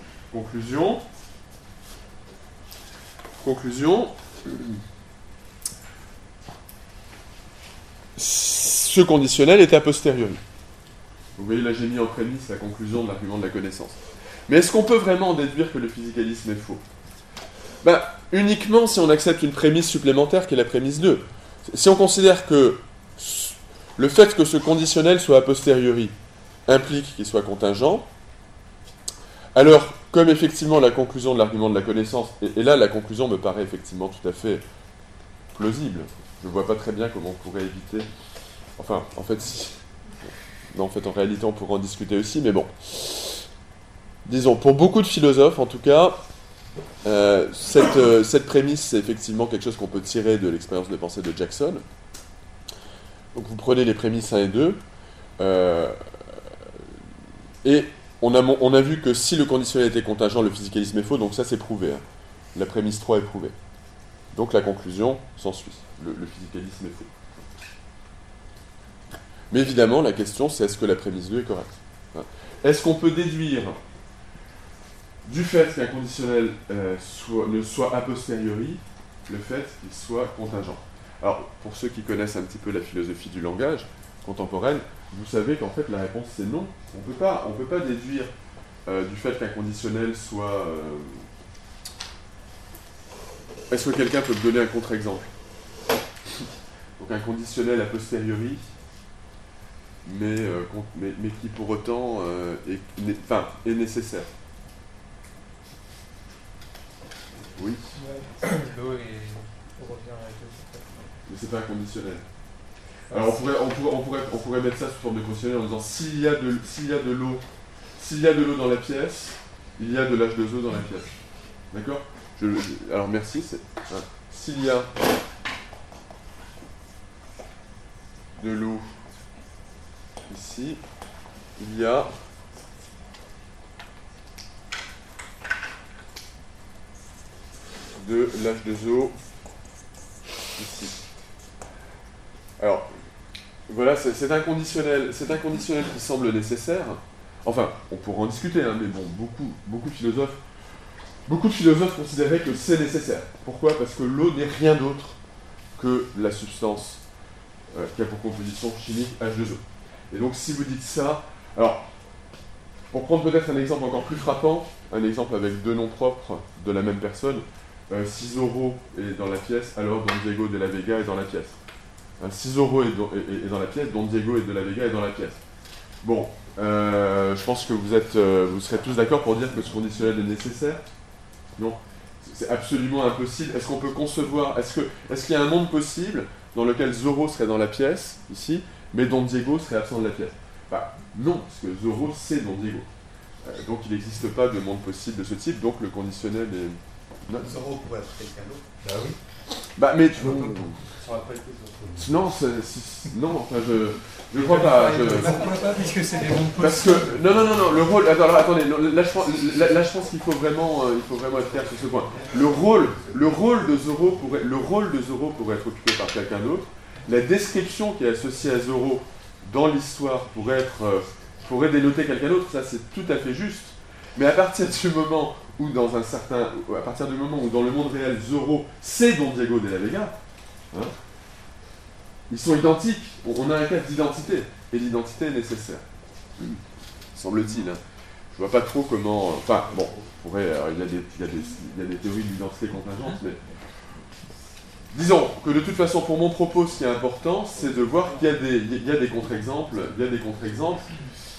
Ce conditionnel est a posteriori. Vous voyez, là j'ai mis en prémisse la conclusion de l'argument de la connaissance. Mais est-ce qu'on peut vraiment déduire que le physicalisme est faux ? Uniquement si on accepte une prémisse supplémentaire qui est la prémisse 2. Si on considère que le fait que ce conditionnel soit a posteriori implique qu'il soit contingent, alors, comme effectivement la conclusion de l'argument de la connaissance, et là la conclusion me paraît effectivement tout à fait plausible, je ne vois pas très bien comment on pourrait éviter... Enfin, en fait, si... Non, en fait, en réalité, on pourrait en discuter aussi, mais bon. Disons, pour beaucoup de philosophes, en tout cas, cette prémisse, c'est effectivement quelque chose qu'on peut tirer de l'expérience de pensée de Jackson. Donc, vous prenez les prémisses 1 et 2, et on a vu que si le conditionnel était contingent, le physicalisme est faux, donc ça, c'est prouvé. Hein. La prémisse 3 est prouvée. Donc, la conclusion s'ensuit. Le physicalisme est faux. Mais évidemment, la question, c'est est-ce que la prémisse 2 est correcte ? Est-ce qu'on peut déduire du fait qu'un conditionnel ne soit a posteriori le fait qu'il soit contingent ? Alors, pour ceux qui connaissent un petit peu la philosophie du langage contemporaine, vous savez qu'en fait, la réponse, c'est non. On peut pas déduire du fait qu'un conditionnel soit... Est-ce que quelqu'un peut me donner un contre-exemple ? Donc, un conditionnel a posteriori... mais qui pour autant est nécessaire. Oui. L'eau revient avec le... Mais c'est pas un conditionnel. Alors on pourrait mettre ça sous forme de conditionnel en disant s'il y a de l'eau dans la pièce, il y a de l'H2O dans la pièce. D'accord ? Alors merci. S'il y a de l'eau ici, il y a de l'H2O ici. Alors, voilà, c'est un conditionnel qui semble nécessaire. Enfin, on pourra en discuter, hein, mais bon, beaucoup de philosophes considéraient que c'est nécessaire. Pourquoi ? Parce que l'eau n'est rien d'autre que la substance qui a pour composition chimique H2O. Et donc, si vous dites ça... Alors, pour prendre peut-être un exemple encore plus frappant, un exemple avec deux noms propres de la même personne, si Zorro est dans la pièce, alors Don Diego de la Vega est dans la pièce. Si Zorro est dans la pièce, Don Diego de la Vega est dans la pièce. Bon, je pense que vous serez tous d'accord pour dire que ce conditionnel est nécessaire. Non, c'est absolument impossible. Est-ce qu'on peut concevoir... Est-ce qu'il y a un monde possible dans lequel Zorro serait dans la pièce, ici, mais Don Diego serait absent de la pièce ? Non, parce que Zorro, c'est Don Diego. Donc il n'existe pas de monde possible de ce type, donc le conditionnel est... Non. Zorro pourrait être quelqu'un d'autre. Bah oui. Mais tu... Ça aurait pas été ça. Non, enfin je crois pas. Pourquoi pas, puisque c'est des mondes possibles. Parce que... Non, le rôle... Attendez, là je pense qu'il faut vraiment être clair sur ce point. Le rôle de Zorro pourrait être occupé par quelqu'un d'autre. La description qui est associée à Zorro dans l'histoire pourrait dénoter quelqu'un d'autre, ça c'est tout à fait juste. Mais à partir du moment où dans le monde réel, Zorro, c'est Don Diego de la Vega, hein, ils sont identiques. On a un cas d'identité, et l'identité est nécessaire. Semble-t-il. Hein. Je vois pas trop comment... Enfin, bon, il y a des théories de l'identité contingente, mais... Disons que de toute façon, pour mon propos, ce qui est important, c'est de voir qu'il y a des contre-exemples.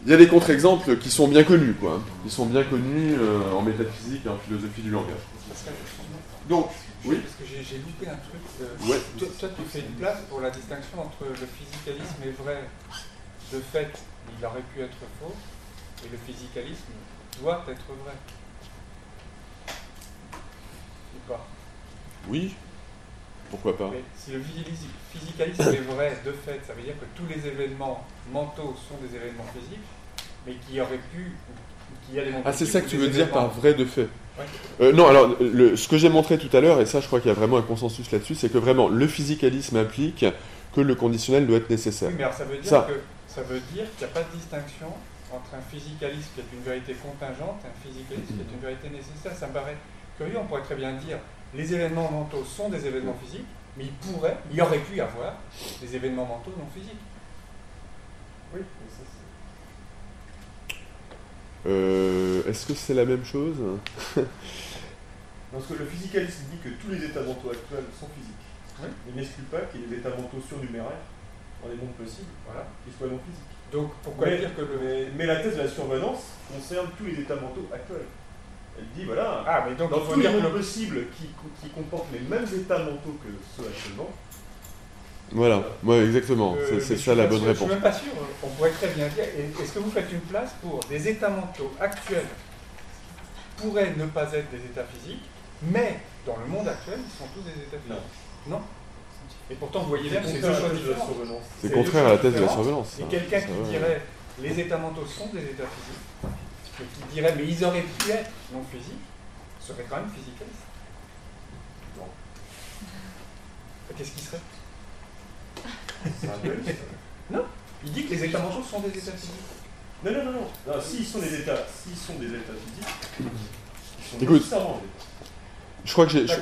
Il y a des contre-exemples qui sont bien connus, quoi, hein, qui sont bien connus en métaphysique et en philosophie du langage. Donc, oui. Parce que j'ai loupé un truc. Ouais. Toi, tu fais une place pour la distinction entre le physicalisme est vrai, de fait, il aurait pu être faux, et le physicalisme doit être vrai. Ou pas? Oui. Pourquoi pas? Mais si le physicalisme est vrai, de fait, ça veut dire que tous les événements mentaux sont des événements physiques, mais qui auraient pu, qu'il y a des mentaux. Ah, c'est ça que tu veux dire par vrai de fait? Ouais. Non, alors, ce que j'ai montré tout à l'heure, et ça je crois qu'il y a vraiment un consensus là-dessus, c'est que vraiment, le physicalisme implique que le conditionnel doit être nécessaire. Oui, mais alors ça veut dire qu'il n'y a pas de distinction entre un physicalisme qui est une vérité contingente et un physicalisme qui est une vérité nécessaire. Ça me paraît curieux, on pourrait très bien dire les événements mentaux sont des événements physiques, mais il y aurait pu y avoir des événements mentaux non physiques. Oui, mais ça c'est... Est-ce que c'est la même chose? Parce que le physicalisme dit que tous les états mentaux actuels sont physiques. Oui. Il n'exclut pas qu'il y ait des états mentaux surnuméraires dans les mondes possibles, voilà, qui soient non physiques. Donc pourquoi dire que mais la thèse de la survenance concerne tous les états mentaux actuels. Elle dit, voilà, mais donc, dans il faut tous les dire mondes possibles qui comportent les mêmes états mentaux que ceux actuellement. Voilà, ouais, exactement, c'est ça la bonne réponse. Je ne suis même pas sûr, on pourrait très bien dire, est-ce que vous faites une place pour des états mentaux actuels qui pourraient ne pas être des états physiques, mais dans le monde actuel, ils sont tous des états physiques? Non. Et pourtant, vous voyez bien que c'est deux choses différentes. C'est contraire à la thèse de la survenance. Et quelqu'un qui dirait les états mentaux sont des états physiques, et qui dirait mais ils auraient pu être non physiques, serait quand même physicaliste. Bon. Qu'est-ce qu'il serait? Non, il dit que les états mentaux sont des états physiques. Non. S'ils sont des états physiques, ils sont écoute, nécessairement des états. je crois que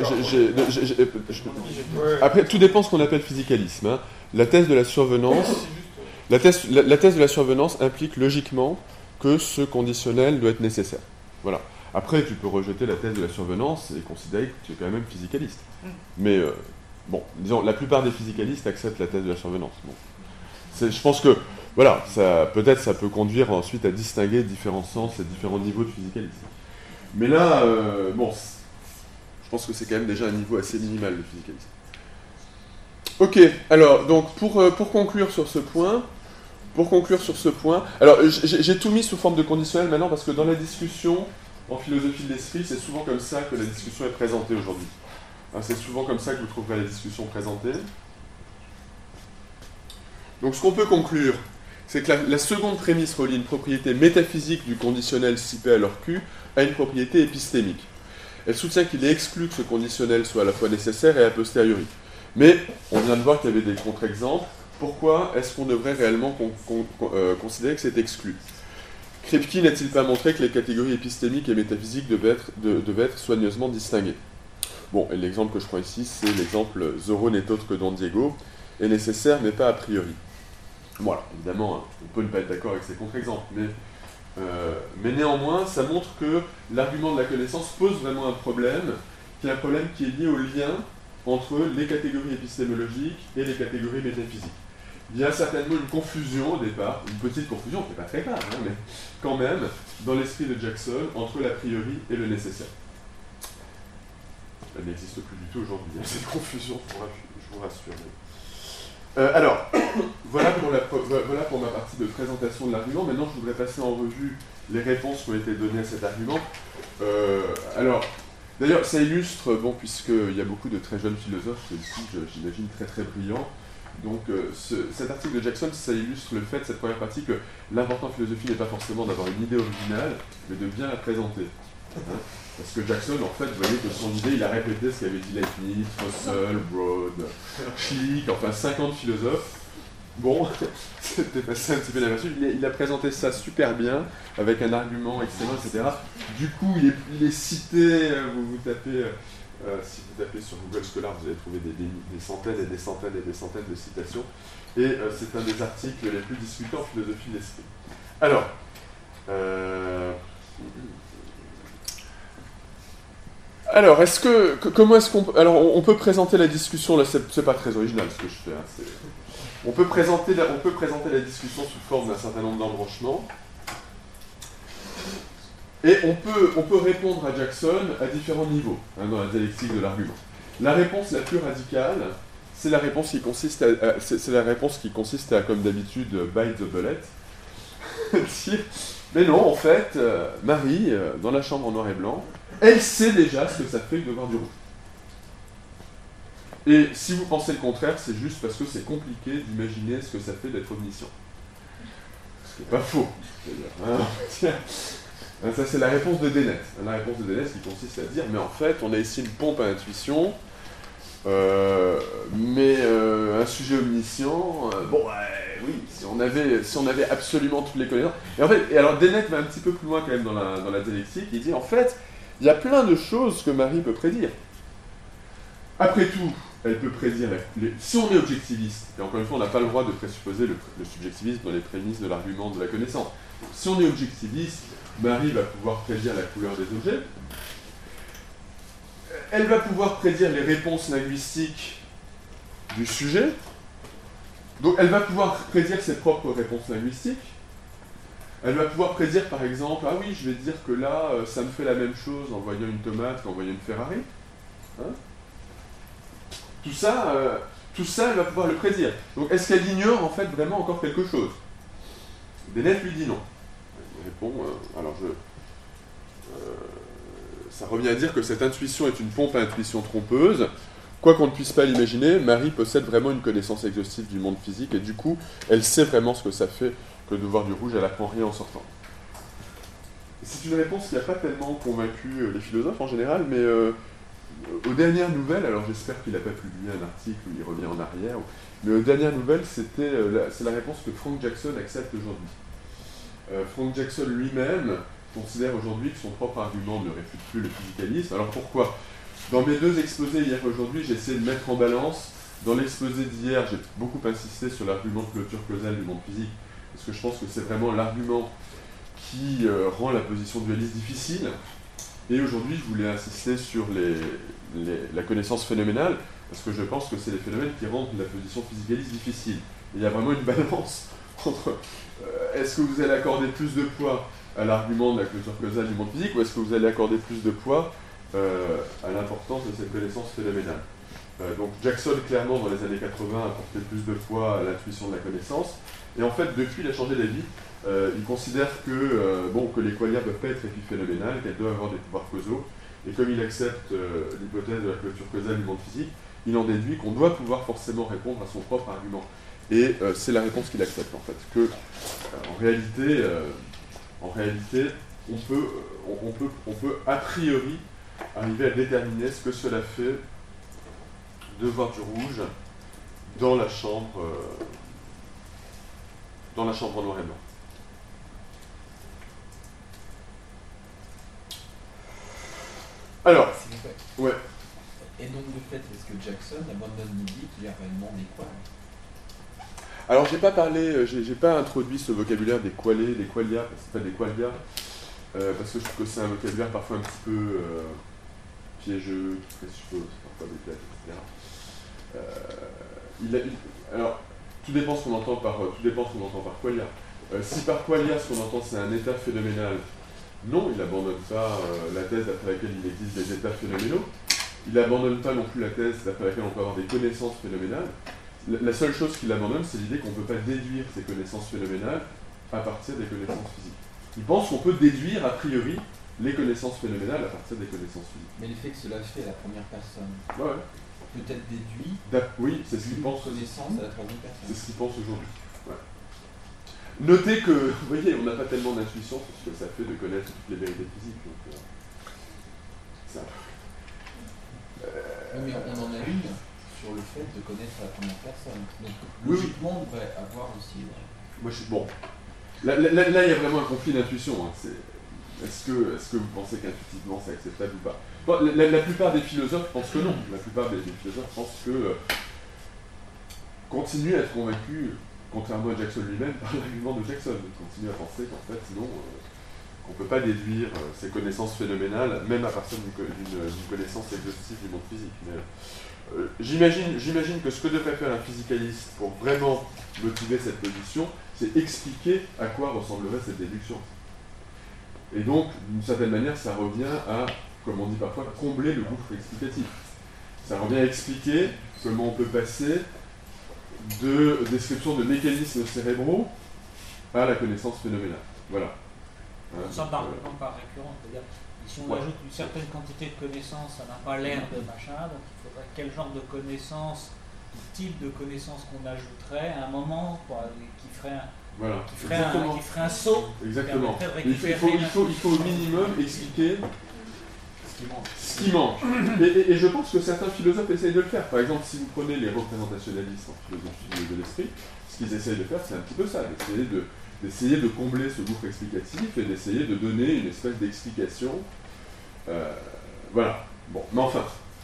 après, tout dépend de ce qu'on appelle physicalisme. Hein. La thèse de la survenance, la thèse de la survenance implique logiquement que ce conditionnel doit être nécessaire. Voilà. Après, tu peux rejeter la thèse de la survenance et considérer que tu es quand même physicaliste. Mais bon, disons, la plupart des physicalistes acceptent la thèse de la survenance. Bon. Je pense que, voilà, peut-être ça peut conduire ensuite à distinguer différents sens et différents niveaux de physicalisme. Mais là, bon, je pense que c'est quand même déjà un niveau assez minimal de physicalisme. Ok, alors, donc, pour conclure sur ce point, alors, j'ai tout mis sous forme de conditionnel maintenant parce que dans la discussion, en philosophie de l'esprit, c'est souvent comme ça que la discussion est présentée aujourd'hui. C'est souvent comme ça que vous trouverez la discussion présentée. Donc ce qu'on peut conclure, c'est que la seconde prémisse relie une propriété métaphysique du conditionnel si P alors Q à une propriété épistémique. Elle soutient qu'il est exclu que ce conditionnel soit à la fois nécessaire et a posteriori. Mais on vient de voir qu'il y avait des contre-exemples. Pourquoi est-ce qu'on devrait réellement considérer que c'est exclu? Kripke n'a-t-il pas montré que les catégories épistémiques et métaphysiques devaient être soigneusement distinguées? Bon, et l'exemple que je prends ici, c'est l'exemple Zorro n'est autre que Don Diego, est nécessaire mais pas a priori. Voilà, évidemment, hein, on peut ne pas être d'accord avec ces contre-exemples, mais néanmoins, ça montre que l'argument de la connaissance pose vraiment un problème, qui est un problème qui est lié au lien entre les catégories épistémologiques et les catégories métaphysiques. Il y a certainement une confusion au départ, une petite confusion qui n'est pas très grave, hein, mais quand même, dans l'esprit de Jackson, entre l'a priori et le nécessaire. Elle n'existe plus du tout aujourd'hui, hein, cette confusion, je vous rassure. Alors, voilà pour ma partie de présentation de l'argument. Maintenant, je voudrais passer en revue les réponses qui ont été données à cet argument. Alors, d'ailleurs, ça illustre, bon, puisqu'il y a beaucoup de très jeunes philosophes, ici, j'imagine, très très brillants. Donc, cet article de Jackson, ça illustre le fait, cette première partie, que l'important en philosophie n'est pas forcément d'avoir une idée originale, mais de bien la présenter. Hein, parce que Jackson, en fait, vous voyez que son idée, il a répété ce qu'avait dit Leibniz, Russell, Broad, Schlick, enfin 50 philosophes. Bon, c'était passé un petit peu inaperçu. Il a présenté ça super bien, avec un argument excellent, etc. Du coup, il est cité, vous tapez, si vous tapez sur Google Scholar, vous allez trouver des centaines et des centaines et des centaines de citations. Et c'est un des articles les plus discutés en philosophie de l'esprit. Alors, comment est-ce qu'on... Alors, on peut présenter la discussion, là, c'est pas très original ce que je fais. Hein, on peut présenter la discussion sous forme d'un certain nombre d'embranchements. Et on peut répondre à Jackson à différents niveaux dans la dialectique de l'argument. La réponse la plus radicale, c'est la réponse qui consiste à, comme d'habitude, bite the bullet, dire, mais non, en fait, Marie, dans la chambre en noir et blanc, elle sait déjà ce que ça fait de voir du rouge. Et si vous pensez le contraire, c'est juste parce que c'est compliqué d'imaginer ce que ça fait d'être omniscient. Ce qui n'est pas faux. Ça, c'est la réponse de Dennett. La réponse de Dennett qui consiste à dire, mais en fait, on a ici une pompe à intuition, mais un sujet omniscient, oui, si on avait absolument toutes les connaissances. Et en fait, alors Dennett va un petit peu plus loin quand même dans la dialectique, il dit, en fait, il y a plein de choses que Marie peut prédire. Après tout, elle peut prédire, si on est objectiviste, et encore une fois, on n'a pas le droit de présupposer le subjectivisme dans les prémices de l'argument de la connaissance. Si on est objectiviste, Marie va pouvoir prédire la couleur des objets. Elle va pouvoir prédire les réponses linguistiques du sujet. Donc elle va pouvoir prédire ses propres réponses linguistiques. Elle va pouvoir prédire par exemple, ah oui, je vais dire que là, ça me fait la même chose en voyant une tomate qu'en voyant une Ferrari. Hein? Tout ça, elle va pouvoir le prédire. Donc est-ce qu'elle ignore en fait vraiment encore quelque chose? Dennett lui dit non. Il répond, ça revient à dire que cette intuition est une pompe à intuition trompeuse. Quoi qu'on ne puisse pas l'imaginer, Marie possède vraiment une connaissance exhaustive du monde physique et du coup, elle sait vraiment ce que ça fait que de voir du rouge, elle apprend rien en sortant. C'est une réponse qui n'a pas tellement convaincu les philosophes en général, mais aux dernières nouvelles, alors j'espère qu'il n'a pas publié un article où il revient en arrière, mais aux dernières nouvelles, c'est la réponse que Frank Jackson accepte aujourd'hui. Frank Jackson lui-même considère aujourd'hui que son propre argument ne réfute plus le physicalisme. Alors pourquoi? Dans mes deux exposés hier et aujourd'hui, j'ai essayé de mettre en balance. Dans l'exposé d'hier, j'ai beaucoup insisté sur l'argument de clôture causale du monde physique, parce que je pense que c'est vraiment l'argument qui rend la position dualiste difficile. Et aujourd'hui, je voulais insister sur la connaissance phénoménale, parce que je pense que c'est les phénomènes qui rendent la position physicaliste difficile. Et il y a vraiment une balance entre est-ce que vous allez accorder plus de poids à l'argument de la clôture causale du monde physique, ou est-ce que vous allez accorder plus de poids à l'importance de cette connaissance phénoménale. Donc Jackson, clairement, dans les années 80, apportait plus de poids à l'intuition de la connaissance, et en fait, depuis, il a changé d'avis. Il considère que les qualia ne peuvent pas être épiphénoménales, qu'elles doivent avoir des pouvoirs causaux, et comme il accepte l'hypothèse de la clôture causale du monde physique, il en déduit qu'on doit pouvoir forcément répondre à son propre argument. Et c'est la réponse qu'il accepte, en fait, que en réalité, on peut a priori arriver à déterminer ce que cela fait de voir du rouge dans la chambre en noir et blanc. Alors, ouais. Et donc le fait, est-ce que Jackson abandonne l'idée qu'il y a réellement des quals? Alors j'ai pas introduit ce vocabulaire des qualés, des qualia, c'est pas des qualia, parce que je trouve que c'est un vocabulaire parfois un petit peu piégeux, qui présuppose parfois des plaques, etc. Alors, tout dépend ce qu'on entend par qualia. Si par qualia, ce qu'on entend c'est un état phénoménal, non, il n'abandonne pas la thèse d'après laquelle il existe des états phénoménaux. Il n'abandonne pas non plus la thèse d'après laquelle on peut avoir des connaissances phénoménales. La seule chose qu'il abandonne, c'est l'idée qu'on ne peut pas déduire ces connaissances phénoménales à partir des connaissances physiques. Il pense qu'on peut déduire a priori les connaissances phénoménales à partir des connaissances physiques. Mais le fait que cela fait à la première personne peut être déduit oui, c'est ce qu'il pense. Connaissance à la troisième personne. C'est ce qu'il pense aujourd'hui. Ouais. Notez que, vous voyez, on n'a pas tellement d'intuition sur ce que ça fait de connaître toutes les vérités physiques. Donc, ça. Mais on en a une sur le fait de connaître la première personne. Donc, logiquement, on devrait avoir aussi... Moi, bon. Là, il y a vraiment un conflit d'intuition. Hein. Est-ce que vous pensez qu'intuitivement, c'est acceptable ou pas? Bon, la plupart des philosophes pensent que non. La plupart des philosophes pensent que... continuent à être convaincus, contrairement à Jackson lui-même, par l'argument de Jackson. Ils continuent à penser qu'en fait, sinon... on ne peut pas déduire ces connaissances phénoménales, même à partir d'une connaissance exhaustive du monde physique. Mais, j'imagine que ce que devrait faire un physicaliste pour vraiment motiver cette position, c'est expliquer à quoi ressemblerait cette déduction. Et donc, d'une certaine manière, ça revient à, comme on dit parfois, combler le gouffre explicatif. Ça revient à expliquer comment on peut passer de description de mécanismes cérébraux à la connaissance phénoménale. Voilà. Ça d'argument par récurrent, c'est-à-dire si on ajoute une certaine quantité de connaissances, ça n'a pas l'air de machin, donc il faudrait quel genre de connaissances, quel type de connaissances qu'on ajouterait à un moment quoi, qui ferait un saut. Exactement. Il faut au minimum expliquer ce qui manque. Et je pense que certains philosophes essayent de le faire. Par exemple, si vous prenez les représentationnalistes en philosophie de l'esprit, ce qu'ils essayent de faire, c'est un petit peu ça, d'essayer de combler ce gouffre explicatif et d'essayer de donner une espèce d'explication. Voilà. Bon, mais enfin.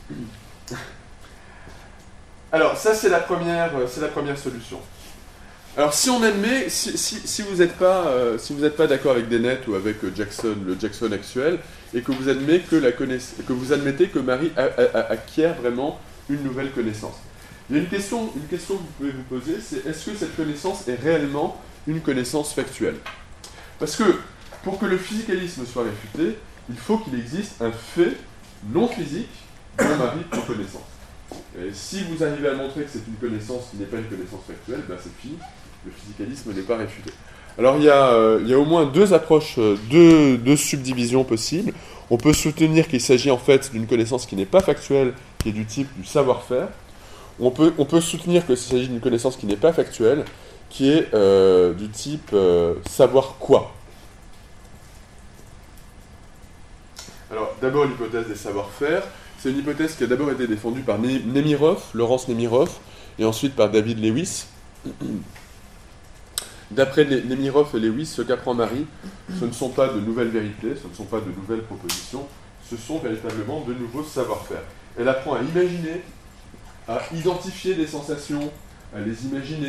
Alors, ça, c'est la première solution. Alors, si on admet, si vous n'êtes pas d'accord avec Dennett ou avec Jackson, le Jackson actuel, et que vous admettez que Marie acquiert vraiment une nouvelle connaissance, il y a une question que vous pouvez vous poser, c'est est-ce que cette connaissance est réellement une connaissance factuelle? Parce que pour que le physicalisme soit réfuté, il faut qu'il existe un fait non physique dont Marie prend connaissance. Et si vous arrivez à montrer que c'est une connaissance qui n'est pas une connaissance factuelle, ben c'est fini. Le physicalisme n'est pas réfuté. Alors il y a au moins deux approches, deux subdivisions possibles. On peut soutenir qu'il s'agit en fait d'une connaissance qui n'est pas factuelle, qui est du type du savoir-faire. On peut soutenir qu'il s'agit d'une connaissance qui n'est pas factuelle, qui est du type savoir quoi. Alors d'abord l'hypothèse des savoir-faire. C'est une hypothèse qui a d'abord été défendue par Laurence Nemirov, et ensuite par David Lewis. D'après Nemirov et Lewis, ce qu'apprend Marie, ce ne sont pas de nouvelles vérités, ce ne sont pas de nouvelles propositions, ce sont véritablement de nouveaux savoir-faire. Elle apprend à imaginer, à identifier des sensations, à les imaginer,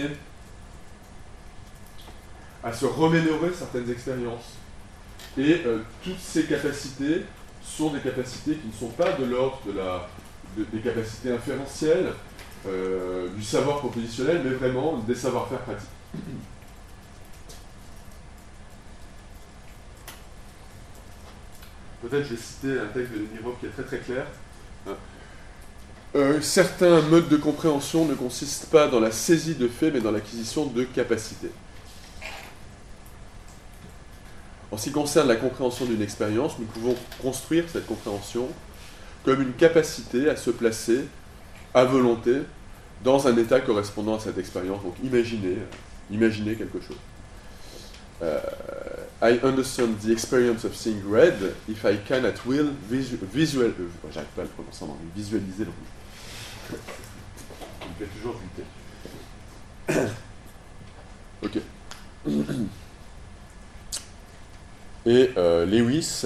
à se remémorer certaines expériences. Et toutes ces capacités sont des capacités qui ne sont pas de l'ordre des capacités inférentielles, du savoir propositionnel, mais vraiment des savoir-faire pratiques. Peut-être je vais citer un texte de Nemirov qui est très très clair. Certains modes de compréhension ne consistent pas dans la saisie de faits, mais dans l'acquisition de capacités. En ce qui concerne la compréhension d'une expérience, nous pouvons construire cette compréhension comme une capacité à se placer à volonté dans un état correspondant à cette expérience. Donc imaginer quelque chose. I understand the experience of seeing red if I can at will j'arrive pas à le prononcer en anglais, visualiser le rouge. Il me fait toujours douter. Ok. Et Lewis,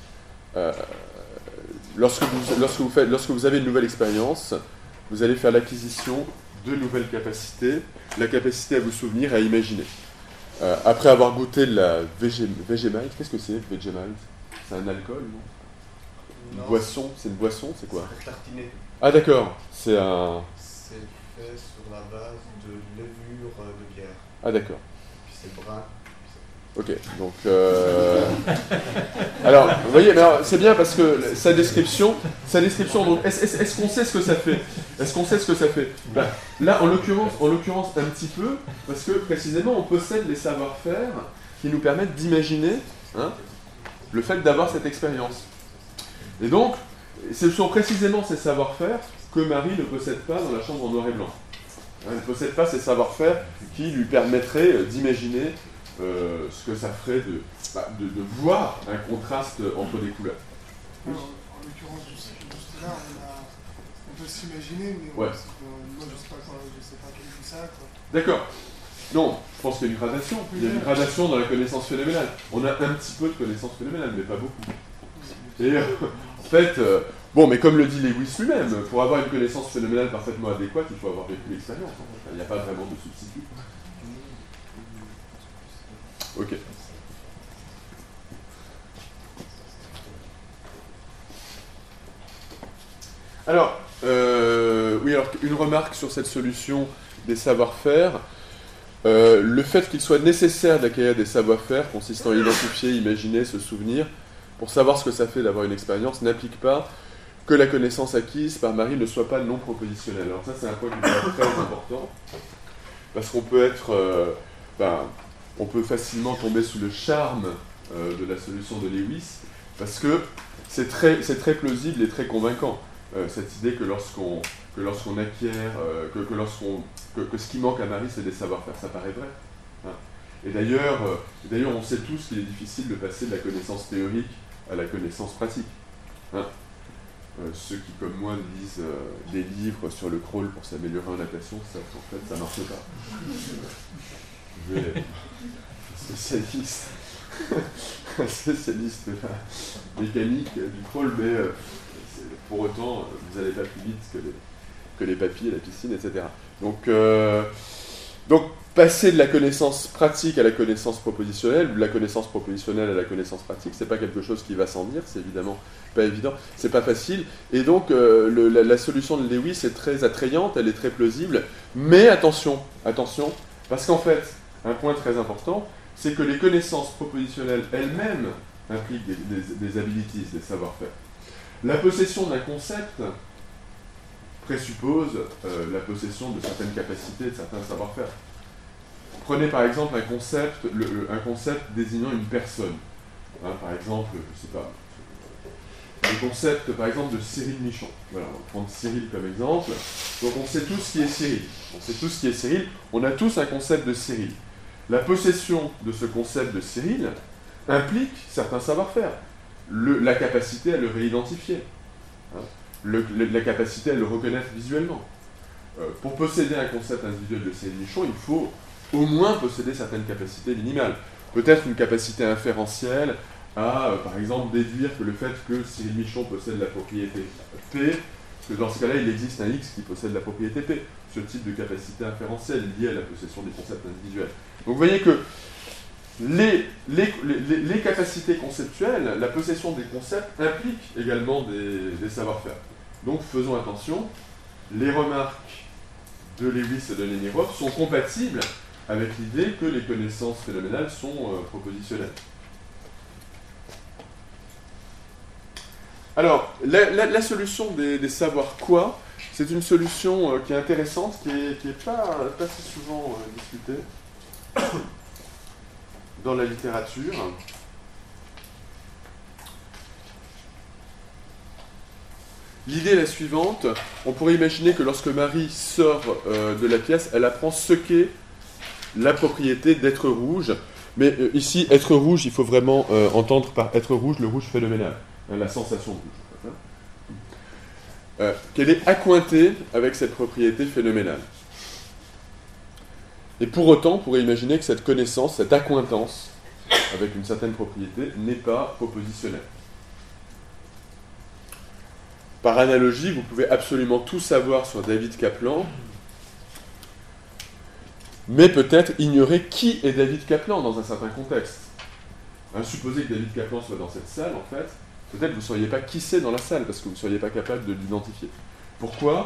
lorsque vous avez une nouvelle expérience, vous allez faire l'acquisition de nouvelles capacités, la capacité à vous souvenir et à imaginer. Après avoir goûté la Vegemite, qu'est-ce que c'est Vegemite? C'est un alcool, non? Une boisson? C'est une boisson, c'est quoi? C'est tartiné. Ah d'accord, c'est un... C'est fait sur la base de levure de bière. Ah d'accord. Puis c'est brun. Ok, donc... Alors, vous voyez, mais c'est bien parce que sa description donc, est-ce qu'on sait ce que ça fait? Est-ce qu'on sait ce que ça fait? Là, en l'occurrence, un petit peu, parce que précisément, on possède les savoir-faire qui nous permettent d'imaginer le fait d'avoir cette expérience. Et donc, ce sont précisément ces savoir-faire que Marie ne possède pas dans la chambre en noir et blanc. Elle ne possède pas ces savoir-faire qui lui permettraient d'imaginer ce que ça ferait de voir un contraste entre des couleurs. En l'occurrence, là, on peut s'imaginer, mais moi, je ne sais pas quel est ça. D'accord. Non, je pense qu'il y a une gradation. Il y a une gradation dans la connaissance phénoménale. On a un petit peu de connaissance phénoménale, mais pas beaucoup. Et en fait, bon, mais comme le dit Lewis lui-même, pour avoir une connaissance phénoménale parfaitement adéquate, il faut avoir vécu l'expérience. Il n'y a pas vraiment de substitut. Ok. Alors, oui, alors une remarque sur cette solution des savoir-faire. le fait qu'il soit nécessaire d'acquérir des savoir-faire consistant à identifier, imaginer, se souvenir, pour savoir ce que ça fait d'avoir une expérience, n'implique pas que la connaissance acquise par Marie ne soit pas non propositionnelle. Alors ça, c'est un point qui est très important, parce qu'on peut être... on peut facilement tomber sous le charme de la solution de Lewis, parce que c'est très plausible et très convaincant, cette idée que lorsqu'on acquiert, que ce qui manque à Marie, c'est des savoir-faire. Ça paraît vrai. Hein. Et d'ailleurs, on sait tous qu'il est difficile de passer de la connaissance théorique à la connaissance pratique. Hein. Ceux qui, comme moi, lisent des livres sur le crawl pour s'améliorer en natation, ça, en fait, ça marche pas. Je vais spécialiste de la mécanique du crawl, mais pour autant, vous n'allez pas plus vite que les papilles à la piscine, etc. Donc, passer de la connaissance pratique à la connaissance propositionnelle, ou de la connaissance propositionnelle à la connaissance pratique, c'est pas quelque chose qui va sans dire, c'est évidemment pas évident, c'est pas facile, et donc la solution de Lewis est très attrayante, elle est très plausible, mais attention, parce qu'en fait, un point très important, c'est que les connaissances propositionnelles elles-mêmes impliquent des abilities, des savoir-faire. La possession d'un concept présuppose la possession de certaines capacités, de certains savoir-faire. Prenez par exemple un concept désignant une personne. Hein, par exemple, je sais pas, le concept par exemple de Cyril Michon. Voilà, on va prendre Cyril comme exemple. Donc on sait tous qui est Cyril. On a tous un concept de Cyril. La possession de ce concept de Cyril implique certains savoir-faire. La capacité à le réidentifier. Hein, la capacité à le reconnaître visuellement. Pour posséder un concept individuel de Cyril Michon, il faut au moins posséder certaines capacités minimales. Peut-être une capacité inférentielle à, par exemple, déduire que le fait que Cyril Michon possède la propriété P, que dans ce cas-là, il existe un X qui possède la propriété P. Ce type de capacité inférentielle liée à la possession des concepts individuels. Donc vous voyez que les capacités conceptuelles, la possession des concepts implique également des savoir-faire. Donc faisons attention, les remarques de Lewis et de Lenirov sont compatibles avec l'idée que les connaissances phénoménales sont propositionnelles. Alors, la solution des savoirs quoi, c'est une solution qui est intéressante, qui est pas si souvent discutée dans la littérature. L'idée est la suivante. On pourrait imaginer que lorsque Marie sort de la pièce, elle apprend ce qu'est la propriété d'être rouge. Mais ici, être rouge, il faut vraiment entendre par être rouge le rouge phénoménal, hein, la sensation rouge. Qu'elle est accointée avec cette propriété phénoménale. Et pour autant, on pourrait imaginer que cette connaissance, cette accointance avec une certaine propriété n'est pas propositionnelle. Par analogie, vous pouvez absolument tout savoir sur David Kaplan, mais peut-être ignorer qui est David Kaplan dans un certain contexte. Hein, supposez que David Kaplan soit dans cette salle, en fait, peut-être vous ne sauriez pas qui c'est dans la salle, parce que vous ne seriez pas capable de l'identifier. Pourquoi ?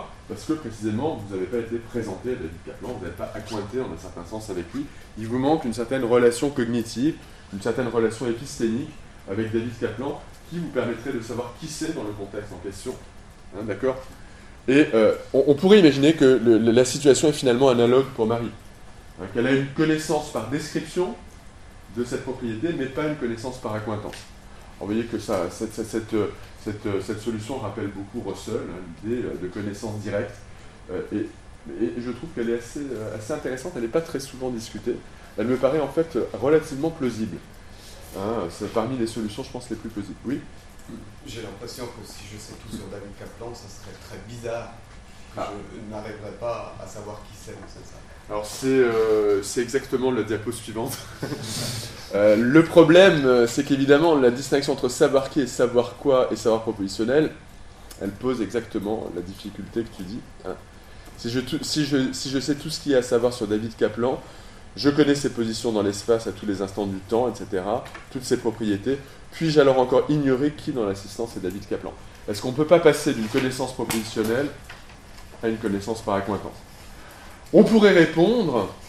Parce que précisément, vous n'avez pas été présenté à David Kaplan, vous n'êtes pas accointé en un certain sens avec lui. Il vous manque une certaine relation cognitive, une certaine relation épistémique avec David Kaplan, qui vous permettrait de savoir qui c'est dans le contexte en question. Hein, d'accord ? Et on pourrait imaginer que la situation est finalement analogue pour Marie. Hein, qu'elle a une connaissance par description de cette propriété, mais pas une connaissance par accointance. Alors, vous voyez que cette solution rappelle beaucoup Russell, hein, l'idée de connaissance directe. Et je trouve qu'elle est assez intéressante, elle n'est pas très souvent discutée. Elle me paraît en fait relativement plausible. Hein, c'est parmi les solutions, je pense, les plus plausibles. Oui ? J'ai l'impression que si je sais tout sur David Kaplan, ça serait très bizarre que je n'arriverais pas à savoir qui c'est, c'est ça. Alors c'est exactement la diapo suivante. Le problème, c'est qu'évidemment, la distinction entre savoir qui et savoir quoi et savoir propositionnel, elle pose exactement la difficulté que tu dis. Hein. Si je sais tout ce qu'il y a à savoir sur David Kaplan, je connais ses positions dans l'espace à tous les instants du temps, etc., toutes ses propriétés, puis-je alors encore ignorer qui dans l'assistance est David Kaplan ? Est-ce qu'on ne peut pas passer d'une connaissance propositionnelle à une connaissance par accointance ? On pourrait répondre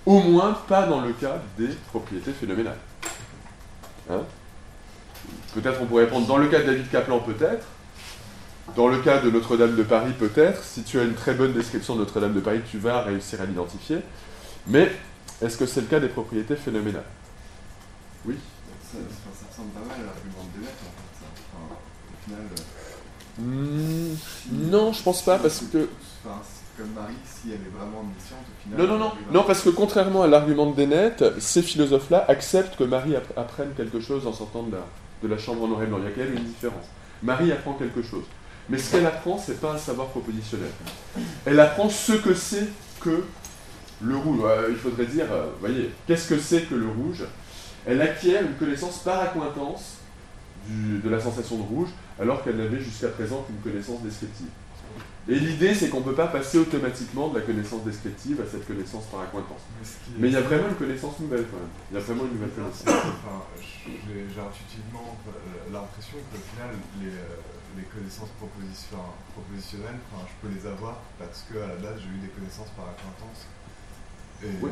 au moins pas dans le cas des propriétés phénoménales. Hein? Peut-être on pourrait répondre, dans le cas de David Kaplan, peut-être. Dans le cas de Notre-Dame de Paris, peut-être. Si tu as une très bonne description de Notre-Dame de Paris, tu vas réussir à l'identifier. Mais est-ce que c'est le cas des propriétés phénoménales? Oui. Ça ressemble pas mal à l'argument de Dennett, en fait. Au final... non, je pense pas, parce que... Comme Marie, si elle est vraiment omnisciente, au final... Non, parce que contrairement à l'argument de Dennett, ces philosophes-là acceptent que Marie apprenne quelque chose en sortant de la chambre en noir et blanc. Il y a quand même une différence. Marie apprend quelque chose. Mais ce qu'elle apprend, c'est pas un savoir propositionnel. Elle apprend ce que c'est que le rouge. Il faudrait dire, voyez, qu'est-ce que c'est que le rouge? Elle acquiert une connaissance par accointance de la sensation de rouge, alors qu'elle n'avait jusqu'à présent qu'une connaissance descriptive. Et l'idée, c'est qu'on ne peut pas passer automatiquement de la connaissance descriptive à cette connaissance par accointance. Mais il y a vraiment une connaissance nouvelle, quand même. Il y a vraiment une nouvelle connaissance. J'ai intuitivement l'impression qu'au final, les connaissances propositionnelles, je peux les avoir parce qu'à la base, j'ai eu des connaissances par accointance. Et oui.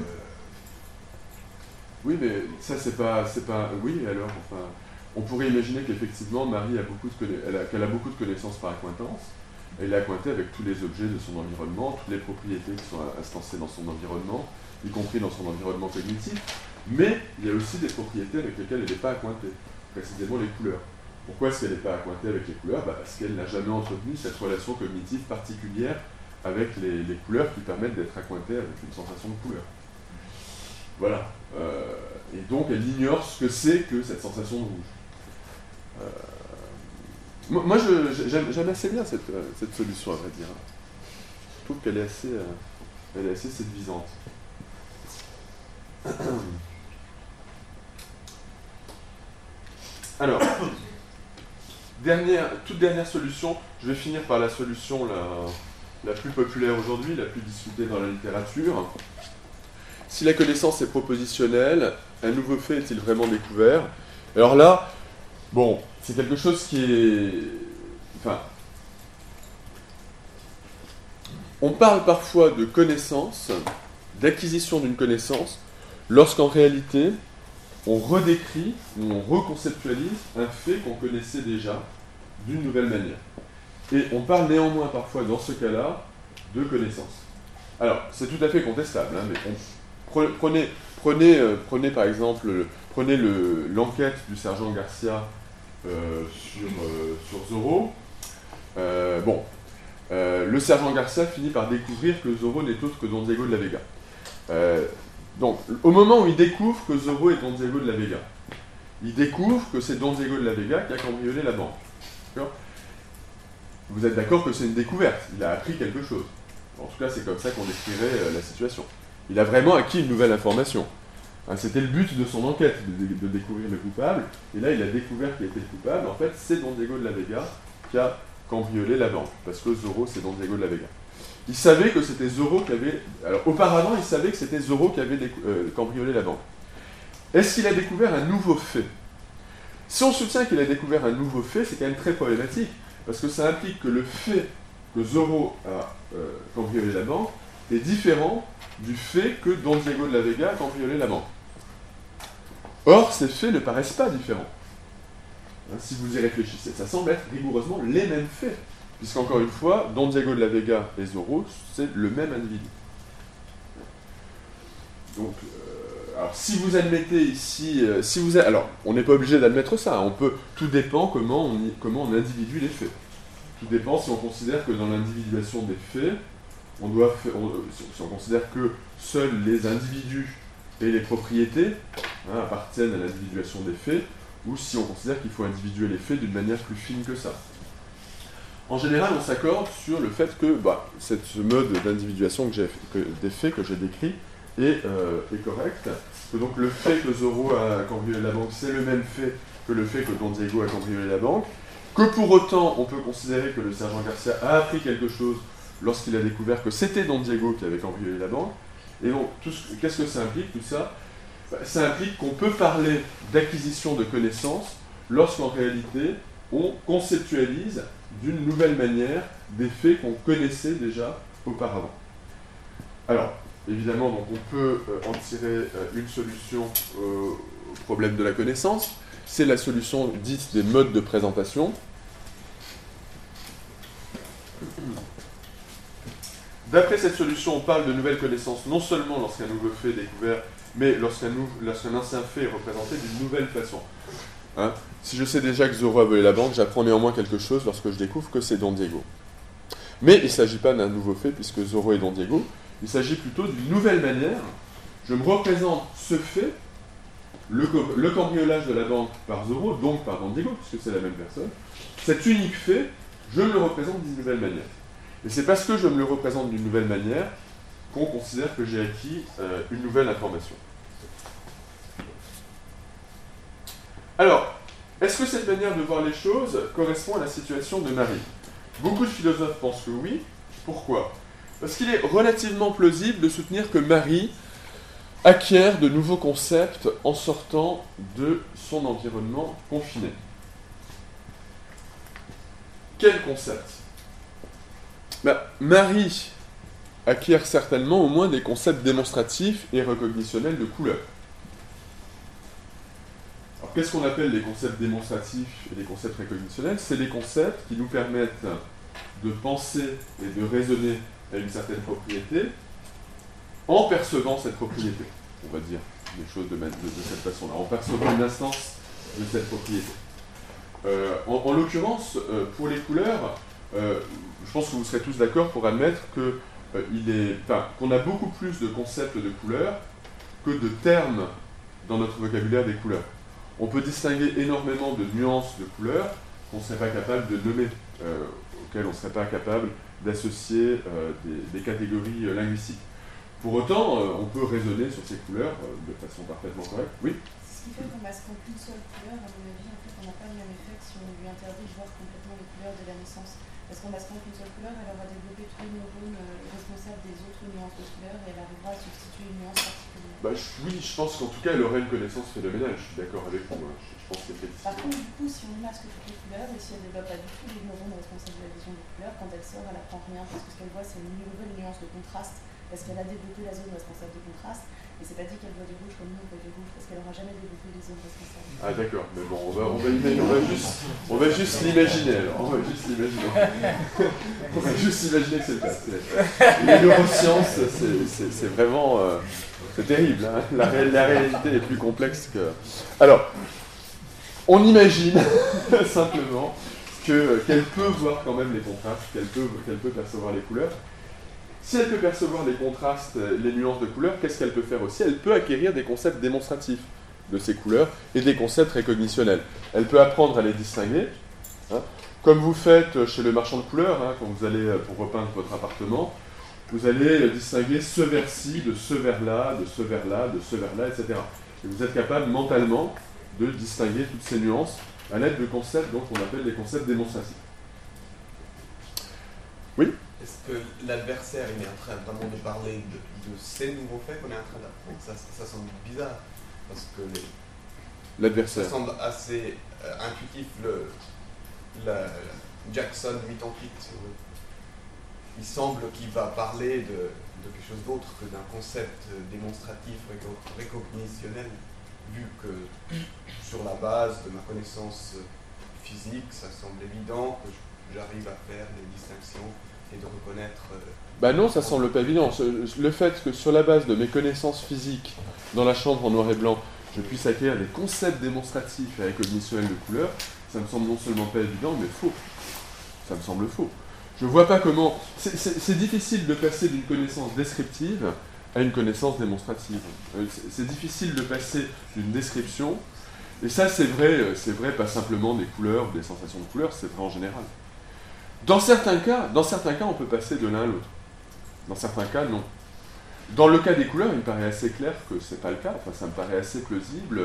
Oui, mais ça, c'est pas... Oui, alors, enfin... On pourrait imaginer qu'effectivement, Marie a qu'elle a beaucoup de connaissances par accointance. Elle est accointée avec tous les objets de son environnement, toutes les propriétés qui sont instancées dans son environnement, y compris dans son environnement cognitif. Mais il y a aussi des propriétés avec lesquelles elle n'est pas accointée, précisément les couleurs. Pourquoi est-ce qu'elle n'est pas accointée avec les couleurs? Parce qu'elle n'a jamais entretenu cette relation cognitive particulière avec les couleurs qui permettent d'être accointée avec une sensation de couleur. Voilà. Et donc elle ignore ce que c'est que cette sensation de rouge. Moi, j'aime assez bien cette solution, à vrai dire. Je trouve qu'elle est assez séduisante. Alors, toute dernière solution, je vais finir par la solution la plus populaire aujourd'hui, la plus discutée dans la littérature. Si la connaissance est propositionnelle, un nouveau fait est-il vraiment découvert? Alors là, bon, c'est quelque chose qui est... Enfin, on parle parfois de connaissance, d'acquisition d'une connaissance, lorsqu'en réalité, on redécrit ou on reconceptualise un fait qu'on connaissait déjà d'une nouvelle manière. Et on parle néanmoins parfois, dans ce cas-là, de connaissance. Alors, c'est tout à fait contestable, hein, mais prenez par exemple, l'enquête du sergent Garcia sur Zorro. Le sergent Garcia finit par découvrir que Zorro n'est autre que Don Diego de la Vega. Donc, au moment où il découvre que Zorro est Don Diego de la Vega, il découvre que c'est Don Diego de la Vega qui a cambriolé la banque. Vous êtes d'accord que c'est une découverte? Il a appris quelque chose. En tout cas, c'est comme ça qu'on décrirait la situation. Il a vraiment acquis une nouvelle information. C'était le but de son enquête, de découvrir le coupable. Et là, il a découvert qui était le coupable. En fait, c'est Don Diego de la Vega qui a cambriolé la banque. Parce que Zorro, c'est Don Diego de la Vega. Il savait que c'était Zorro qui avait... Alors, auparavant, il savait que c'était Zorro qui avait cambriolé la banque. Est-ce qu'il a découvert un nouveau fait? Si on soutient qu'il a découvert un nouveau fait, c'est quand même très problématique. Parce que ça implique que le fait que Zorro a cambriolé la banque est différent du fait que Don Diego de la Vega a cambriolé la banque. Or, ces faits ne paraissent pas différents. Si vous y réfléchissez, ça semble être rigoureusement les mêmes faits. Puisqu'encore une fois, Don Diego de la Vega et Zorro, c'est le même individu. Donc, alors si vous admettez ici... alors, on n'est pas obligé d'admettre ça. Tout dépend comment on individue les faits. Tout dépend si on considère que dans l'individuation des faits, si on considère que seuls les individus et les propriétés appartiennent à l'individuation des faits, ou si on considère qu'il faut individuer les faits d'une manière plus fine que ça. En général, on s'accorde sur le fait que ce mode d'individuation des faits que j'ai décrit est correct, que donc le fait que Zorro a cambriolé la banque, c'est le même fait que le fait que Don Diego a cambriolé la banque, que pour autant, on peut considérer que le sergent Garcia a appris quelque chose lorsqu'il a découvert que c'était Don Diego qui avait cambriolé la banque. Et donc, qu'est-ce que ça implique, tout ça? Ça implique qu'on peut parler d'acquisition de connaissances lorsqu'en réalité, on conceptualise d'une nouvelle manière des faits qu'on connaissait déjà auparavant. Alors, évidemment, donc on peut en tirer une solution au problème de la connaissance. C'est la solution dite des modes de présentation. D'après cette solution, on parle de nouvelles connaissances non seulement lorsqu'un nouveau fait est découvert, mais lorsqu'un ancien fait est représenté d'une nouvelle façon. Hein? Si je sais déjà que Zorro a volé la banque, j'apprends néanmoins quelque chose lorsque je découvre que c'est Don Diego. Mais il ne s'agit pas d'un nouveau fait, puisque Zorro est Don Diego. Il s'agit plutôt d'une nouvelle manière. Je me représente ce fait, le cambriolage de la banque par Zorro, donc par Don Diego, puisque c'est la même personne. Cet unique fait, je me le représente d'une nouvelle manière. Et c'est parce que je me le représente d'une nouvelle manière qu'on considère que j'ai acquis une nouvelle information. Alors, est-ce que cette manière de voir les choses correspond à la situation de Marie? Beaucoup de philosophes pensent que oui. Pourquoi? Parce qu'il est relativement plausible de soutenir que Marie acquiert de nouveaux concepts en sortant de son environnement confiné. Quel concept? Marie acquiert certainement au moins des concepts démonstratifs et recognitionnels de couleurs. Alors, qu'est-ce qu'on appelle les concepts démonstratifs et les concepts recognitionnels? C'est les concepts qui nous permettent de penser et de raisonner à une certaine propriété en percevant cette propriété. On va dire les choses de cette façon-là, en percevant une instance de cette propriété. En l'occurrence, pour les couleurs, je pense que vous serez tous d'accord pour admettre que qu'on a beaucoup plus de concepts de couleurs que de termes dans notre vocabulaire des couleurs. On peut distinguer énormément de nuances de couleurs qu'on ne serait pas capable de nommer, auxquelles on ne serait pas capable d'associer des catégories linguistiques. Pour autant, on peut raisonner sur ces couleurs de façon parfaitement correcte. Oui? Ce qui fait qu'on masquant qu'une seule couleur, à mon avis, en fait, on n'a pas le même effet que si on lui interdit de voir complètement les couleurs de la naissance. Parce qu'en masquant qu'une seule couleur, elle aura développé tous les neurones responsables des autres nuances de couleurs et elle arrivera à substituer une nuance particulière. Oui, je pense qu'en tout cas, elle aurait une connaissance phénoménale. Je suis d'accord avec vous. Je pense qu'effectivement. Par contre, du coup, si on masque toutes les couleurs et si elle ne développe pas du tout les neurones responsables de la vision des couleurs, quand elle sort, elle apprend rien parce que ce qu'elle voit, c'est une nouvelle nuance de contraste. Parce qu'elle a développé la zone responsable de contraste, et c'est pas dit qu'elle voit du rouge comme nous on voit du rouge, parce qu'elle n'aura jamais développé les zones responsables. Ah d'accord, mais bon, on va juste l'imaginer alors. On va juste l'imaginer. On va juste imaginer que c'est le cas. Les neurosciences, c'est vraiment... c'est terrible, hein. La réalité est plus complexe que... Alors, on imagine simplement qu'elle peut voir quand même les contrastes, qu'elle peut percevoir les couleurs. Si elle peut percevoir les contrastes, les nuances de couleurs, qu'est-ce qu'elle peut faire aussi? Elle peut acquérir des concepts démonstratifs de ces couleurs et des concepts recognitionnels. Elle peut apprendre à les distinguer, hein, comme vous faites chez le marchand de couleurs, hein, quand vous allez pour repeindre votre appartement, vous allez distinguer ce vert-ci de ce vert-là, de ce vert-là, de ce vert-là, etc. Et vous êtes capable mentalement de distinguer toutes ces nuances à l'aide de concepts dont on appelle des concepts démonstratifs. Oui? Est-ce que l'adversaire il est en train vraiment de parler de ces nouveaux faits qu'on est en train d'apprendre? Ça semble bizarre, parce que l'adversaire. Ça semble assez intuitif, Jackson 88. Il semble qu'il va parler de quelque chose d'autre que d'un concept démonstratif, recognitionnel, vu que sur la base de ma connaissance physique, ça semble évident que j'arrive à faire des distinctions et de reconnaître... non, ça semble pas évident. Le fait que sur la base de mes connaissances physiques, dans la chambre en noir et blanc, je puisse acquérir des concepts démonstratifs et recognitionnels de couleurs, ça me semble non seulement pas évident, mais faux. Ça me semble faux. Je vois pas comment... C'est difficile de passer d'une connaissance descriptive à une connaissance démonstrative. C'est difficile de passer d'une description, et ça c'est vrai pas simplement des couleurs, des sensations de couleurs, c'est vrai en général. Dans certains cas, on peut passer de l'un à l'autre. Dans certains cas, non. Dans le cas des couleurs, il me paraît assez clair que c'est pas le cas. Enfin, ça me paraît assez plausible.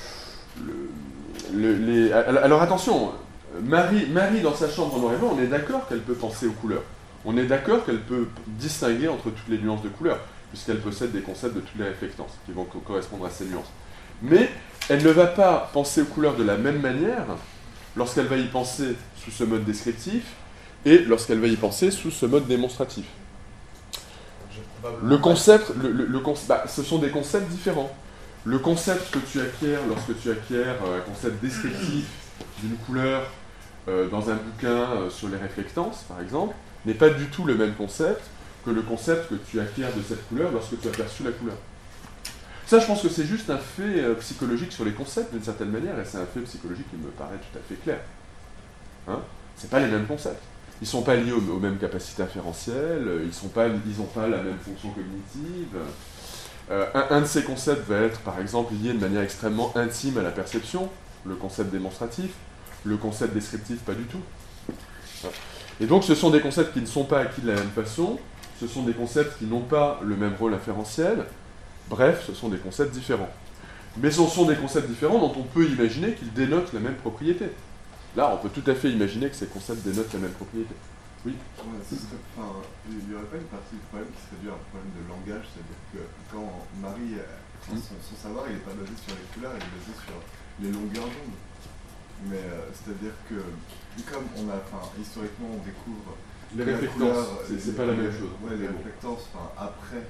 Alors attention, Marie dans sa chambre en noir et blanc, on est d'accord qu'elle peut penser aux couleurs. On est d'accord qu'elle peut distinguer entre toutes les nuances de couleurs, puisqu'elle possède des concepts de toutes les réflectances qui vont correspondre à ces nuances. Mais elle ne va pas penser aux couleurs de la même manière lorsqu'elle va y penser sous ce mode descriptif et lorsqu'elle va y penser sous ce mode démonstratif. Je Le concept, ce sont des concepts différents. Le concept que tu acquiers lorsque tu acquiers un concept descriptif d'une couleur dans un bouquin sur les réflectances, par exemple, n'est pas du tout le même concept que le concept que tu acquiers de cette couleur lorsque tu as perçu la couleur. Ça, je pense que c'est juste un fait psychologique sur les concepts, d'une certaine manière, et c'est un fait psychologique qui me paraît tout à fait clair. Hein? C'est pas les mêmes concepts. Ils ne sont pas liés aux mêmes capacités inférentielles, ils n'ont pas la même fonction cognitive. Un de ces concepts va être, par exemple, lié de manière extrêmement intime à la perception, le concept démonstratif, le concept descriptif, pas du tout. Et donc, ce sont des concepts qui ne sont pas acquis de la même façon, ce sont des concepts qui n'ont pas le même rôle inférentiel, bref, ce sont des concepts différents. Mais ce sont des concepts différents dont on peut imaginer qu'ils dénotent la même propriété. Là, on peut tout à fait imaginer que ces concepts dénotent la même propriété. Oui. Ouais, il n'y aurait pas une partie du problème qui serait due à un problème de langage, c'est-à-dire que quand Marie, son savoir, il n'est pas basé sur les couleurs, il est basé sur les longueurs d'onde. Mais c'est-à-dire que, comme historiquement, on découvre les réflectances, c'est pas la même chose. Ouais, les réflectances, après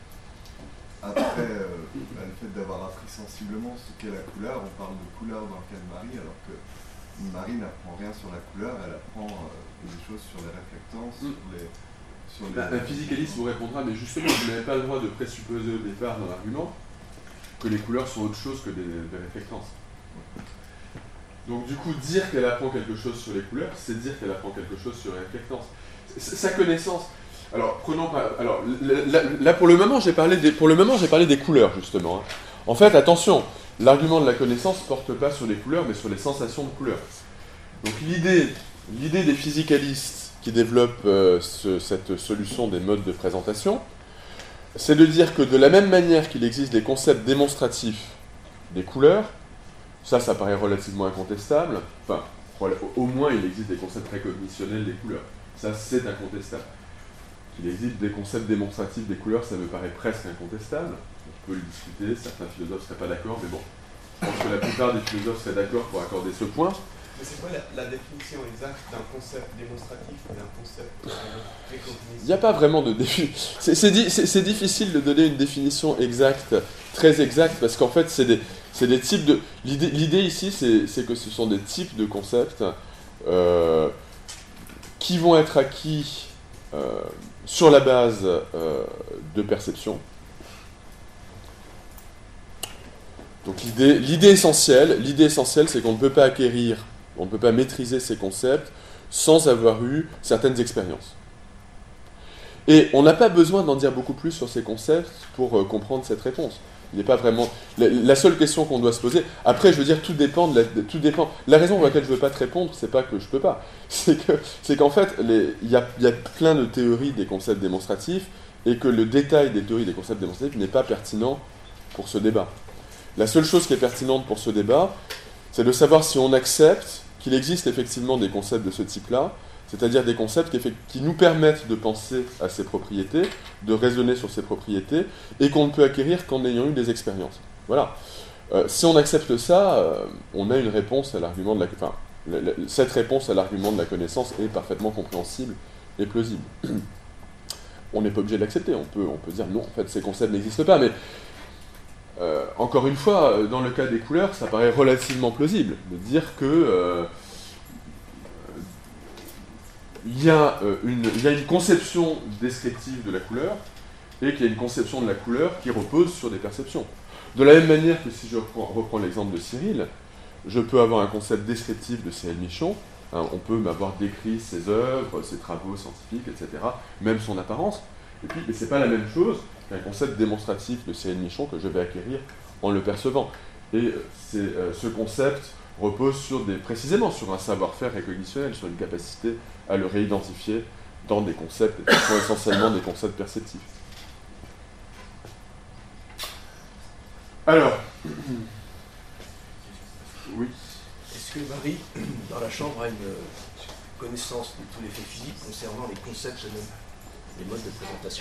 le fait d'avoir appris sensiblement ce qu'est la couleur, on parle de couleur dans le cas de Marie, alors que Marie n'apprend rien sur la couleur, elle apprend des choses sur les réflectances, sur les... Un physicaliste vous répondra, mais justement, vous n'avez pas le droit de présupposer au départ dans l'argument que les couleurs sont autre chose que des réflectances. Donc du coup, dire qu'elle apprend quelque chose sur les couleurs, c'est dire qu'elle apprend quelque chose sur les réflectances. Sa connaissance... Alors, là pour le moment, j'ai parlé des couleurs, justement. Hein. En fait, attention, l'argument de la connaissance ne porte pas sur les couleurs, mais sur les sensations de couleurs. Donc l'idée des physicalistes qui développent cette solution des modes de présentation, c'est de dire que de la même manière qu'il existe des concepts démonstratifs des couleurs, ça paraît relativement incontestable, enfin, au moins il existe des concepts précognitionnels des couleurs, ça c'est incontestable. Qu'il existe des concepts démonstratifs des couleurs, ça me paraît presque incontestable. On peut le discuter, certains philosophes ne seraient pas d'accord, mais bon, je pense que la plupart des philosophes seraient d'accord pour accorder ce point. Mais c'est quoi la définition exacte d'un concept démonstratif et d'un concept précognitif ? Il n'y a pas vraiment de définition. C'est difficile de donner une définition exacte, très exacte, parce qu'en fait, c'est des types de... L'idée ici, c'est que ce sont des types de concepts qui vont être acquis sur la base de perception. Donc l'idée essentielle, c'est qu'on ne peut pas acquérir, on ne peut pas maîtriser ces concepts sans avoir eu certaines expériences. Et on n'a pas besoin d'en dire beaucoup plus sur ces concepts pour comprendre cette réponse. Il n'est pas vraiment... La seule question qu'on doit se poser... Après, je veux dire, tout dépend. La raison pour laquelle je ne veux pas te répondre, c'est pas que je ne peux pas. C'est qu'en fait, il y a plein de théories des concepts démonstratifs et que le détail des théories des concepts démonstratifs n'est pas pertinent pour ce débat. La seule chose qui est pertinente pour ce débat, c'est de savoir si on accepte qu'il existe effectivement des concepts de ce type-là, c'est-à-dire des concepts qui nous permettent de penser à ces propriétés, de raisonner sur ces propriétés, et qu'on ne peut acquérir qu'en ayant eu des expériences. Voilà. Si on accepte ça, on a une réponse à l'argument de la... cette réponse à l'argument de la connaissance est parfaitement compréhensible et plausible. On n'est pas obligé de l'accepter, on peut dire non, en fait, ces concepts n'existent pas, mais encore une fois, dans le cas des couleurs, ça paraît relativement plausible de dire que il y a une conception descriptive de la couleur et qu'il y a une conception de la couleur qui repose sur des perceptions. De la même manière que si je reprends l'exemple de Cyril, je peux avoir un concept descriptif de Cyril Michon, hein, on peut m'avoir décrit ses œuvres, ses travaux scientifiques, etc., même son apparence, et puis, mais ce n'est pas la même chose qu'un concept démonstratif de Cyril Michon que je vais acquérir en le percevant. Et ce concept repose précisément sur un savoir-faire récognitionnel, sur une capacité à le réidentifier dans des concepts qui sont essentiellement des concepts perceptifs. Alors, oui. Est-ce que Marie, dans la chambre, a une connaissance de tous les faits physiques concernant les concepts eux-mêmes, les modes de présentation?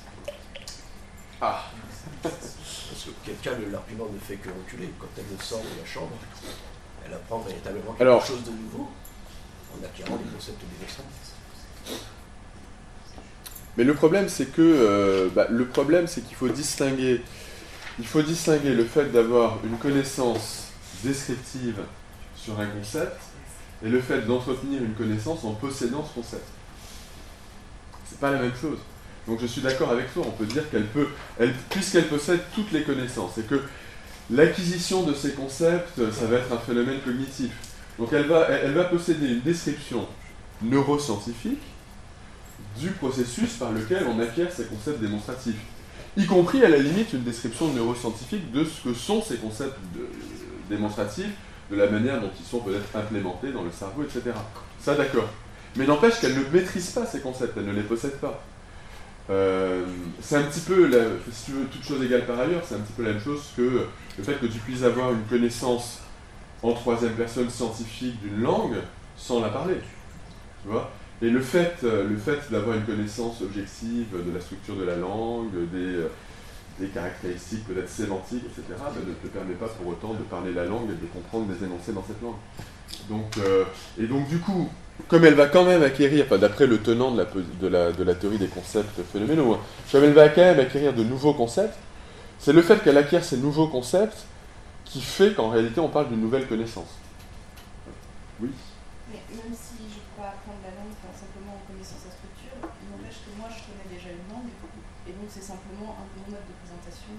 Ah. Parce que quelqu'un, l'argument ne fait que reculer. Quand elle sort de la chambre, elle apprend véritablement quelque chose de nouveau en acquérant des concepts démonstratifs. Mais le problème, c'est que qu'il faut distinguer le fait d'avoir une connaissance descriptive sur un concept et le fait d'entretenir une connaissance en possédant ce concept. C'est pas la même chose. Donc je suis d'accord avec toi, on peut dire puisqu'elle possède toutes les connaissances, et que l'acquisition de ces concepts, ça va être un phénomène cognitif. Donc elle va posséder une description neuroscientifique du processus par lequel on acquiert ces concepts démonstratifs, y compris à la limite une description neuroscientifique de ce que sont ces concepts démonstratifs, de la manière dont ils sont peut-être implémentés dans le cerveau, etc. Ça, d'accord. Mais n'empêche qu'elle ne maîtrise pas ces concepts, elle ne les possède pas. C'est un petit peu, si tu veux, toute chose égale par ailleurs, c'est un petit peu la même chose que le fait que tu puisses avoir une connaissance en troisième personne scientifique d'une langue sans la parler. Tu vois ? Et le fait d'avoir une connaissance objective de la structure de la langue, des caractéristiques peut-être sémantiques, etc., ne te permet pas pour autant de parler la langue et de comprendre des énoncés dans cette langue. Donc du coup, comme elle va quand même acquérir, d'après le tenant de la théorie des concepts phénoménaux, comme elle va quand même acquérir de nouveaux concepts, c'est le fait qu'elle acquiert ces nouveaux concepts qui fait qu'en réalité on parle d'une nouvelle connaissance. Oui. Mais même si je ne peux pas apprendre la langue simplement en connaissant sa structure, il n'empêche que moi je connais déjà une langue, et donc c'est simplement un mode de présentation.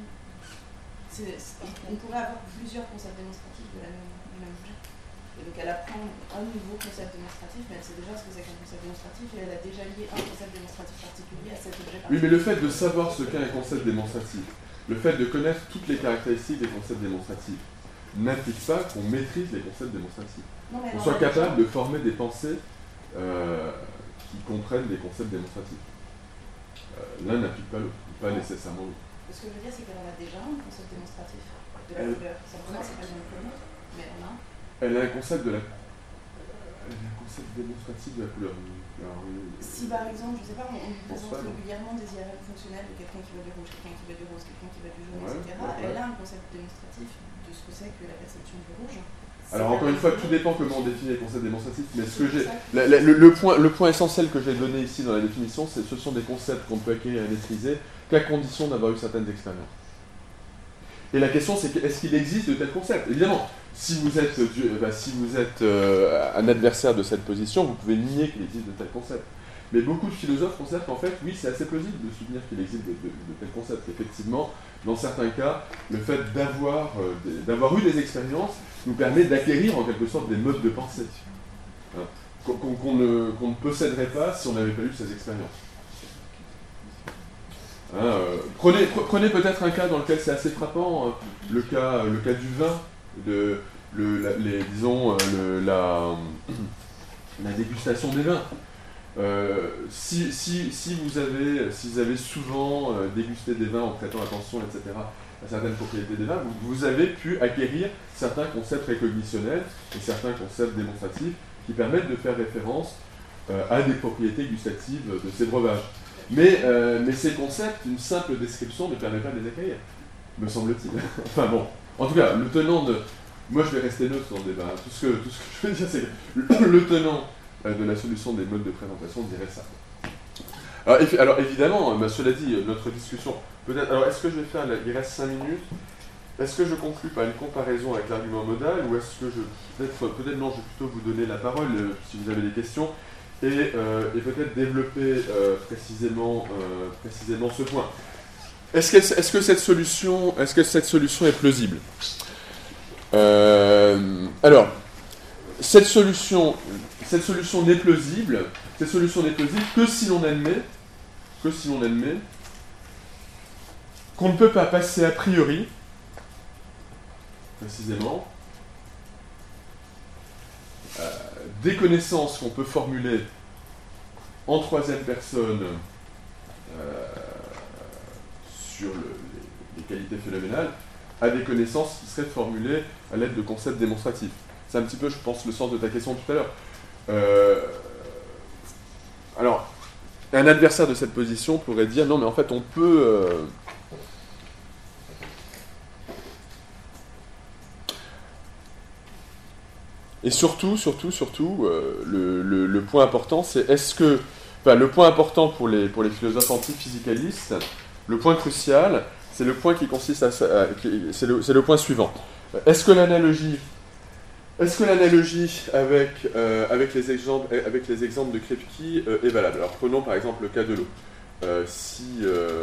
On pourrait avoir plusieurs concepts démonstratifs du même objet. Et donc elle apprend un nouveau concept démonstratif, mais elle sait déjà ce que c'est qu'un concept démonstratif, et elle a déjà lié un concept démonstratif particulier à cet objet particulier. Oui, mais le fait de savoir ce qu'est un concept démonstratif, le fait de connaître toutes les caractéristiques des concepts démonstratifs, n'implique pas qu'on maîtrise les concepts démonstratifs. On soit capable de former des pensées qui comprennent des concepts démonstratifs. L'un n'implique pas l'autre, pas nécessairement l'autre. Ce que je veux dire, c'est qu'elle en a déjà un concept démonstratif de la couleur. Ça ne c'est pas bien le connaître, mais elle en a un. Elle a un concept démonstratif de la couleur. Alors, si par exemple, je ne sais pas, on lui présente régulièrement des IRM fonctionnels de quelqu'un qui va du rouge, quelqu'un qui va du rose, quelqu'un qui va du jaune, etc. Elle a un concept démonstratif de ce que c'est que la perception du rouge. Alors encore une fois, tout dépend comment on définit les concepts démonstratifs, mais le point essentiel que j'ai donné ici dans la définition, c'est que ce sont des concepts qu'on peut acquérir et maîtriser qu'à condition d'avoir eu certaines expériences. Et la question c'est est-ce qu'il existe de tels concepts ? Évidemment, si vous êtes un adversaire de cette position, vous pouvez nier qu'il existe de tels concepts. Mais beaucoup de philosophes considèrent qu'en fait, oui, c'est assez plausible de soutenir qu'il existe de tels concepts. Effectivement, dans certains cas, le fait d'avoir eu des expériences nous permet d'acquérir en quelque sorte des modes de pensée qu'on ne posséderait pas si on n'avait pas eu ces expériences. Prenez peut-être un cas dans lequel c'est assez frappant, le cas du vin, la dégustation des vins. Si vous avez souvent dégusté des vins en prêtant attention, etc., à certaines propriétés des vins, vous avez pu acquérir certains concepts récognitionnels et certains concepts démonstratifs qui permettent de faire référence à des propriétés gustatives de ces breuvages. Mais ces concepts, une simple description ne permet pas de les acquérir, me semble-t-il. Enfin bon, en tout cas, le tenant de... Moi je vais rester neutre dans le débat. Tout ce que je veux dire, c'est que le tenant de la solution des modes de présentation dirait ça. Alors évidemment, cela dit, notre discussion, peut-être... Alors est-ce que je vais faire... Il reste 5 minutes. Est-ce que je conclue par une comparaison avec l'argument modal, ou est-ce que peut-être non, je vais plutôt vous donner la parole si vous avez des questions, et peut-être développer précisément ce point. Est-ce que cette solution est plausible ? Alors, cette solution n'est plausible que si l'on admet qu'on ne peut pas passer a priori, précisément, des connaissances qu'on peut formuler en troisième personne sur les qualités phénoménales à des connaissances qui seraient formulées à l'aide de concepts démonstratifs. C'est un petit peu, je pense, le sens de ta question tout à l'heure. Alors, un adversaire de cette position pourrait dire non, mais en fait, on peut... Et surtout, le point important, c'est est-ce que enfin, le point important pour les philosophes anti-physicalistes, le point crucial, c'est le point qui consiste c'est le point suivant. Est-ce que l'analogie avec les exemples de Kripke est valable? Alors prenons par exemple le cas de l'eau. S'il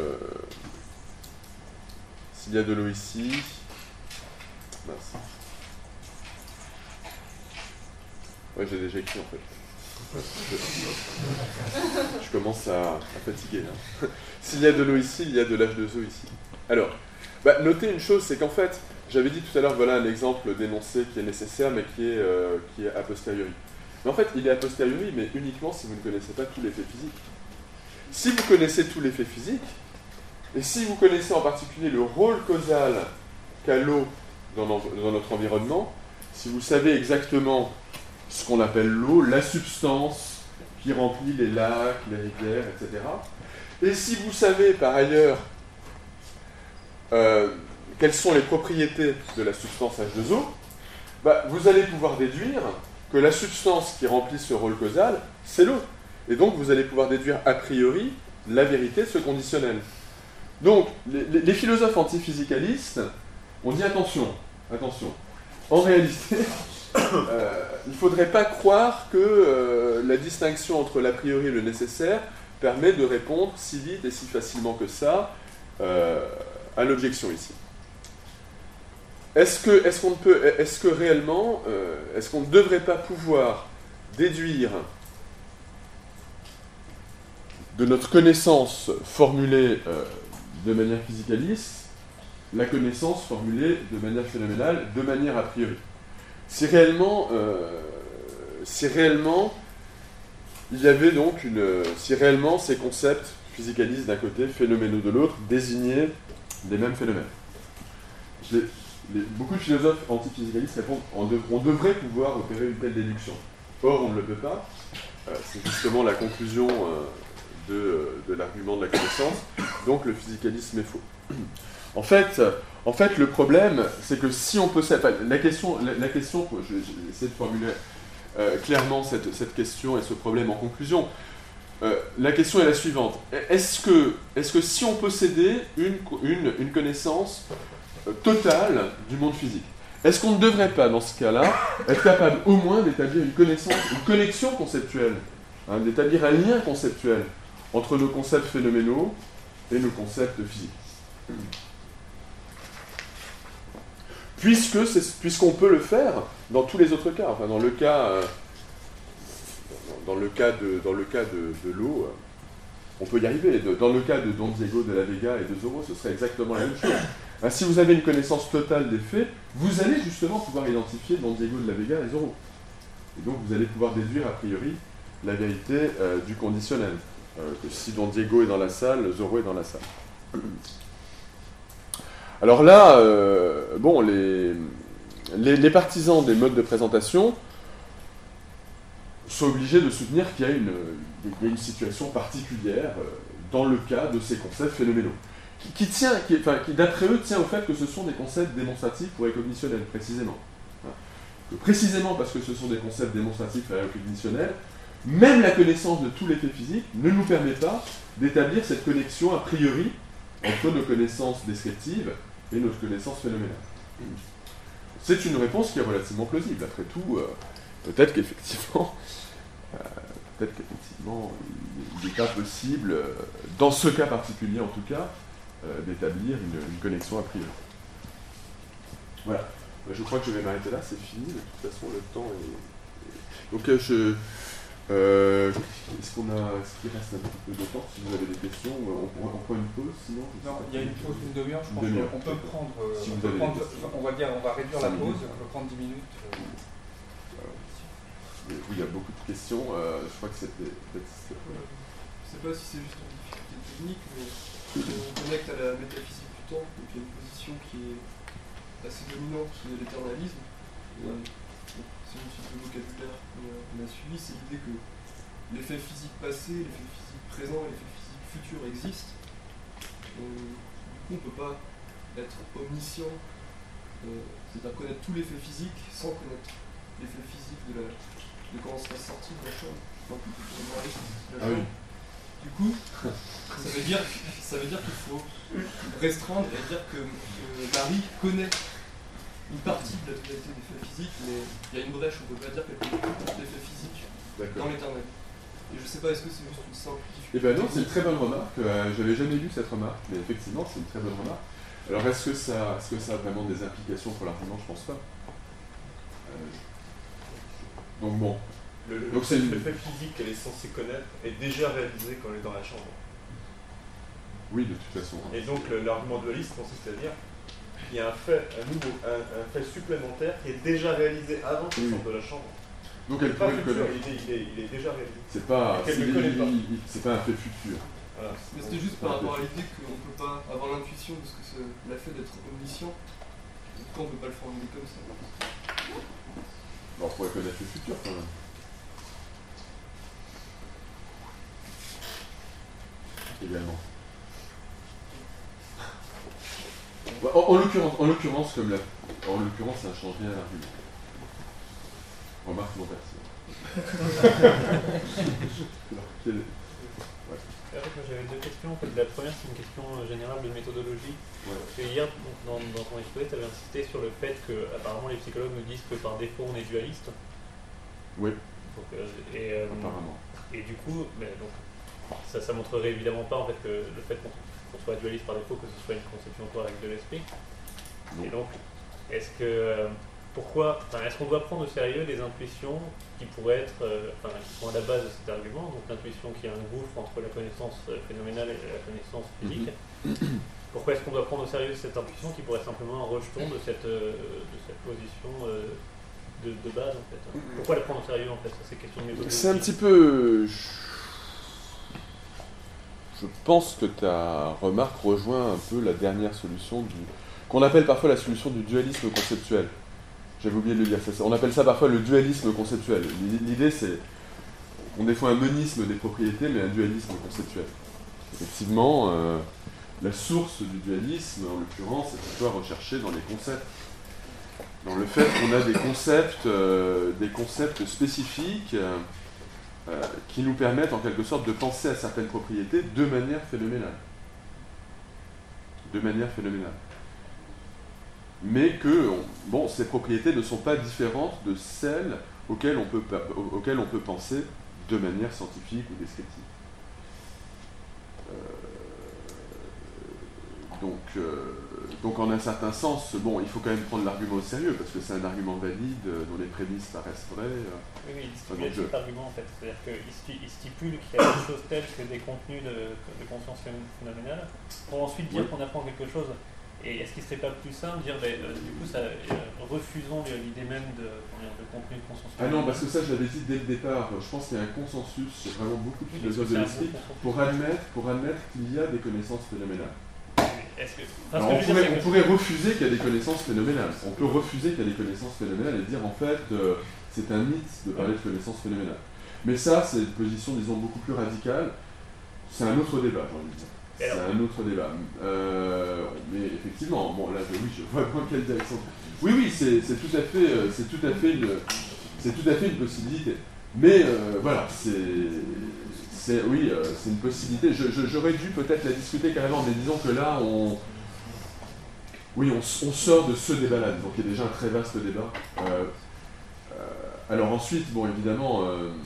y a de l'eau ici, mince. Ouais, j'ai déjà écrit en fait. Je commence à fatiguer là. S'il y a de l'eau ici, il y a de l'H2O ici. Alors, notez une chose, c'est qu'en fait, j'avais dit tout à l'heure, voilà un exemple d'énoncé qui est nécessaire, mais qui est a posteriori. Mais en fait, il est a posteriori, mais uniquement si vous ne connaissez pas tous les faits physiques. Si vous connaissez tous les faits physiques, et si vous connaissez en particulier le rôle causal qu'a l'eau dans notre environnement, si vous savez exactement ce qu'on appelle l'eau, la substance qui remplit les lacs, les rivières, etc. Et si vous savez par ailleurs quelles sont les propriétés de la substance H2O, vous allez pouvoir déduire que la substance qui remplit ce rôle causal, c'est l'eau. Et donc vous allez pouvoir déduire a priori la vérité de ce conditionnel. Donc les philosophes antiphysicalistes ont dit attention, en réalité, il ne faudrait pas croire que la distinction entre l'a priori et le nécessaire permet de répondre si vite et si facilement que ça à l'objection ici. Est-ce qu'on ne devrait pas pouvoir déduire de notre connaissance formulée de manière physicaliste la connaissance formulée de manière phénoménale, de manière a priori? Si réellement il y avait donc si réellement ces concepts physicalistes d'un côté, phénoménaux de l'autre, désignaient des mêmes phénomènes. Beaucoup de philosophes antiphysicalistes répondent on devrait pouvoir opérer une telle déduction. Or, on ne le peut pas. C'est justement la conclusion de l'argument de la connaissance. Donc, le physicalisme est faux. En fait, le problème, c'est que si on peut... la question, je vais essayer de formuler clairement cette question et ce problème en conclusion. La question est la suivante. Est-ce que si on possédait une connaissance totale du monde physique, est-ce qu'on ne devrait pas, dans ce cas-là, être capable au moins d'établir une connexion conceptuelle, d'établir un lien conceptuel entre nos concepts phénoménaux et nos concepts physiques? Puisqu'on peut le faire dans tous les autres cas, enfin dans le cas de l'eau, on peut y arriver. Dans le cas de Don Diego de la Vega et de Zorro, ce serait exactement la même chose. Si vous avez une connaissance totale des faits, vous allez justement pouvoir identifier Don Diego de la Vega et Zorro. Et donc vous allez pouvoir déduire a priori la vérité du conditionnel. Que si Don Diego est dans la salle, Zorro est dans la salle. Alors là, les partisans des modes de présentation sont obligés de soutenir qu'il y a une situation particulière dans le cas de ces concepts phénoménaux, qui d'après eux tient au fait que ce sont des concepts démonstratifs ou récognitionnels, précisément. Précisément parce que ce sont des concepts démonstratifs et récognitionnels, même la connaissance de tous les faits physiques ne nous permet pas d'établir cette connexion a priori entre nos connaissances descriptives et notre connaissance phénoménale. C'est une réponse qui est relativement plausible. Après tout, peut-être qu'effectivement, il n'est pas possible, dans ce cas particulier en tout cas, d'établir une connexion a priori. Voilà. Je crois que je vais m'arrêter là, c'est fini. De toute façon, le temps est... Donc, est-ce qu'il reste un petit peu de temps? Si vous avez des questions, on prend une pause, sinon... Non, il y a une pause d'une demi-heure, je pense qu'on peut prendre... on va réduire la pause, on peut prendre 10 minutes. Oui, il y a beaucoup de questions. Je crois que c'était... Je ne sais pas si c'est juste une difficulté technique, mais on connecte à la métaphysique du temps, donc il y a une position qui est assez dominante, qui est l'éternalisme. C'est une suite de vocabulaire qu'on a suivi, c'est l'idée que les faits physiques passés, les faits physiques présents et les faits physiques futurs existent. Du coup, on ne peut pas être omniscient, c'est-à-dire connaître tous les faits physiques sans connaître les faits physiques de comment ça sera sorti de la chambre. Ah oui. Du coup, ça veut dire qu'il faut restreindre et dire que Marie connaît une partie de la totalité des faits physiques, mais il y a une brèche, on ne peut pas dire qu'elle connaît tous les faits physiques dans l'éternel. Et je ne sais pas, est-ce que c'est juste une simple difficulté? Eh ben non, c'est une très bonne remarque. J'avais jamais lu cette remarque, mais effectivement, c'est une très bonne remarque. Alors, est-ce que ça a vraiment des implications pour l'argument? Je pense pas. Donc bon. Le fait physique qu'elle est censée connaître est déjà réalisé quand elle est dans la chambre. Oui, de toute façon. Et donc l'argument dualiste consiste à dire qu'il y a un fait supplémentaire qui est déjà réalisé avant qu'elle sorte de la chambre. Donc elle pourrait le connaître. Il est déjà réalisé. C'est pas un fait futur. Voilà. Mais c'était juste par rapport à l'idée qu'on ne peut pas avoir l'intuition de ce que cela fait d'être omniscient. Pourquoi on ne peut pas le formuler comme ça? On pourrait connaître le futur quand même. Également. En l'occurrence, ça ne change rien à l'argument. Remarque mon perso. J'avais deux questions. En fait, la première, c'est une question générale de méthodologie. Ouais. Parce que hier, dans ton exposé, tu avais insisté sur le fait que, apparemment, les psychologues nous disent que par défaut, on est dualiste. Oui. Donc, apparemment. Et du coup, ça montrerait évidemment pas en fait que le fait qu'on soit dualiste par défaut, que ce soit une conception correcte de l'esprit. Et donc, est-ce qu'on doit prendre au sérieux les intuitions qui pourraient être, qui sont à la base de cet argument, donc l'intuition qui est un gouffre entre la connaissance phénoménale et la connaissance physique. Pourquoi est-ce qu'on doit prendre au sérieux cette intuition qui pourrait être simplement un rejeton de cette position de base en fait? Pourquoi la prendre au sérieux en fait? Ça, c'est question de méthodologie. C'est un petit peu... Je pense que ta remarque rejoint un peu la dernière solution qu'on appelle parfois la solution du dualisme conceptuel. J'avais oublié de le dire. On appelle ça parfois le dualisme conceptuel. L'idée, c'est qu'on défend un monisme des propriétés, mais un dualisme conceptuel. Effectivement, la source du dualisme, en l'occurrence, est plutôt à rechercher dans les concepts. Dans le fait qu'on a des concepts spécifiques qui nous permettent en quelque sorte de penser à certaines propriétés de manière phénoménale. Mais que ces propriétés ne sont pas différentes de celles auxquelles on peut penser de manière scientifique ou descriptive. Donc en un certain sens, il faut quand même prendre l'argument au sérieux, parce que c'est un argument valide, dont les prémices paraissent vraies. Oui, il stipule cet argument en fait, c'est-à-dire qu'il stipule qu'il y a des choses telles que des contenus de conscience phénoménale, pour ensuite dire qu'on apprend quelque chose. Et est-ce qu'il ne serait pas plus simple de dire, du coup, refusons l'idée même de contenu de conscience phénoménale? Ah non, parce que ça, je l'avais dit dès le départ, je pense qu'il y a un consensus, c'est vraiment beaucoup de philosophes de l'esprit, pour admettre qu'il y a des connaissances phénoménales. Alors, on pourrait refuser qu'il y a des connaissances phénoménales. On peut refuser qu'il y a des connaissances phénoménales et dire en fait c'est un mythe de parler de connaissances phénoménales. Mais ça, c'est une position, disons, beaucoup plus radicale. C'est un autre débat, j'ai envie de dire. C'est un autre débat. Mais effectivement, là, je vois dans quelle direction. Oui, c'est tout à fait une possibilité. Mais voilà, c'est une possibilité. J'aurais dû peut-être la discuter carrément, mais disons que là, on sort de ce débat-là, donc il y a déjà un très vaste débat. Alors ensuite, évidemment,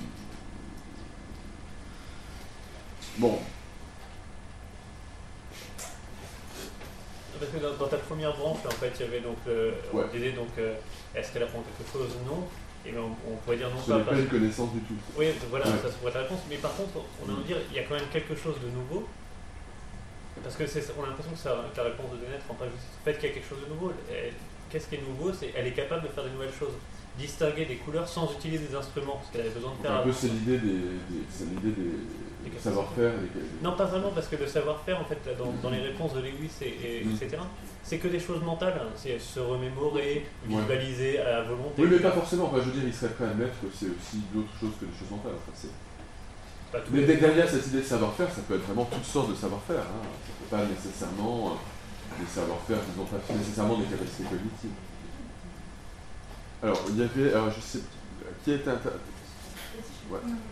Parce que dans ta première branche, en fait, il y avait donc l'idée, est-ce qu'elle apprend quelque chose ou non? Et on pourrait dire non pas. Ce n'est pas une connaissance du tout. Oui, voilà, ça pourrait être la réponse. Mais par contre, on a envie de dire il y a quand même quelque chose de nouveau. Parce que on a l'impression que la réponse de Dennett rend pas juste le fait qu'il y a quelque chose de nouveau. Qu'est-ce qui est nouveau? Elle est capable de faire de nouvelles choses. Distinguer des couleurs sans utiliser des instruments, parce qu'elle avait besoin de faire... Un peu, c'est l'idée des savoir-faire. Non, pas vraiment, parce que le savoir-faire, en fait, dans les réponses de Lewis, etc., c'est que des choses mentales. C'est se remémorer, visualiser à volonté. Oui, mais pas forcément. Enfin, je veux dire, il serait prêt à admettre que c'est aussi d'autres choses que des choses mentales. Mais derrière cette idée de savoir-faire, ça peut être vraiment toutes sortes de savoir-faire. Ça ne peut pas nécessairement des savoir-faire, disons pas nécessairement des capacités cognitives. Alors, il y avait, je sais, qui est un... Ouais.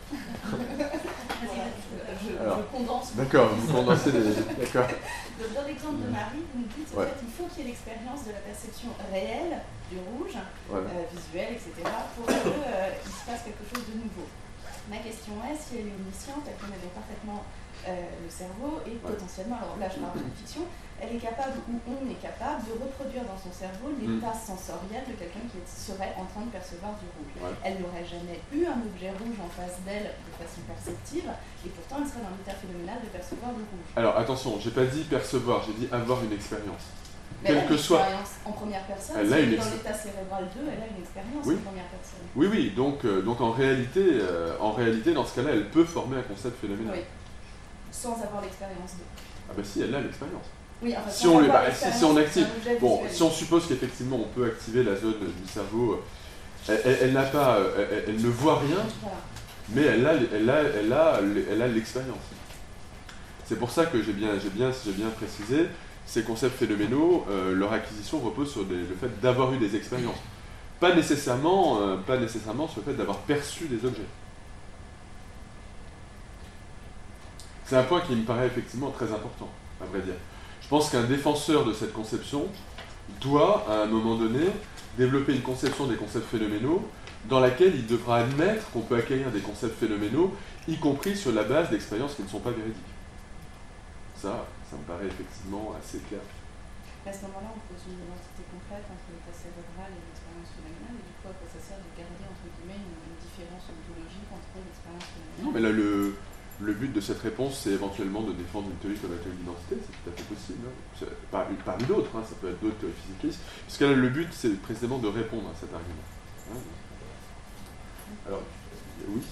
Je condense. D'accord, vous condensez les... D'accord. Dans l'exemple de Marie, vous nous dites en fait, il faut qu'il y ait l'expérience de la perception réelle du rouge, visuel, etc., pour qu'il se passe quelque chose de nouveau. Ma question est, si elle est omnisciente, elle connaît donc parfaitement le cerveau et potentiellement, alors là je parle de fiction, elle est capable ou on est capable de reproduire dans son cerveau l'état sensoriel de quelqu'un qui serait en train de percevoir du rouge. Elle n'aurait jamais eu un objet rouge en face d'elle de façon perceptive et pourtant elle serait dans l'état phénoménal de percevoir du rouge. Alors attention, j'ai pas dit percevoir, j'ai dit avoir une expérience. Mais quelle que soit en première personne, elle a une dans l'état cérébral 2, elle a une expérience en première personne. Oui, donc en réalité, dans ce cas-là, elle peut former un concept phénoménal. Oui, sans avoir l'expérience 2. Ah bah si, elle a l'expérience. Oui, enfin, si on active, bon, si on suppose qu'effectivement on peut activer la zone du cerveau, elle n'a pas, elle ne voit rien, mais elle a l'expérience. C'est pour ça que j'ai bien précisé, ces concepts phénoménaux, leur acquisition repose sur le fait d'avoir eu des expériences, pas nécessairement sur le fait d'avoir perçu des objets. C'est un point qui me paraît effectivement très important, à vrai dire. Je pense qu'un défenseur de cette conception doit, à un moment donné, développer une conception des concepts phénoménaux dans laquelle il devra admettre qu'on peut acquérir des concepts phénoménaux, y compris sur la base d'expériences qui ne sont pas véridiques. Ça me paraît effectivement assez clair. À ce moment-là, on pose une identité complète entre l'état cérébral et l'expérience phénoménale, et du coup, à quoi ça sert de garder, entre guillemets, une différence ontologique entre l'expérience phénoménale? Non, mais là, le but de cette réponse, c'est éventuellement de défendre une théorie comme la théorie de l'identité, c'est tout à fait possible. Hein. Parmi d'autres, ça peut être d'autres théories physicalistes. Parce que là, le but, c'est précisément de répondre à cet argument. Hein. Alors, oui.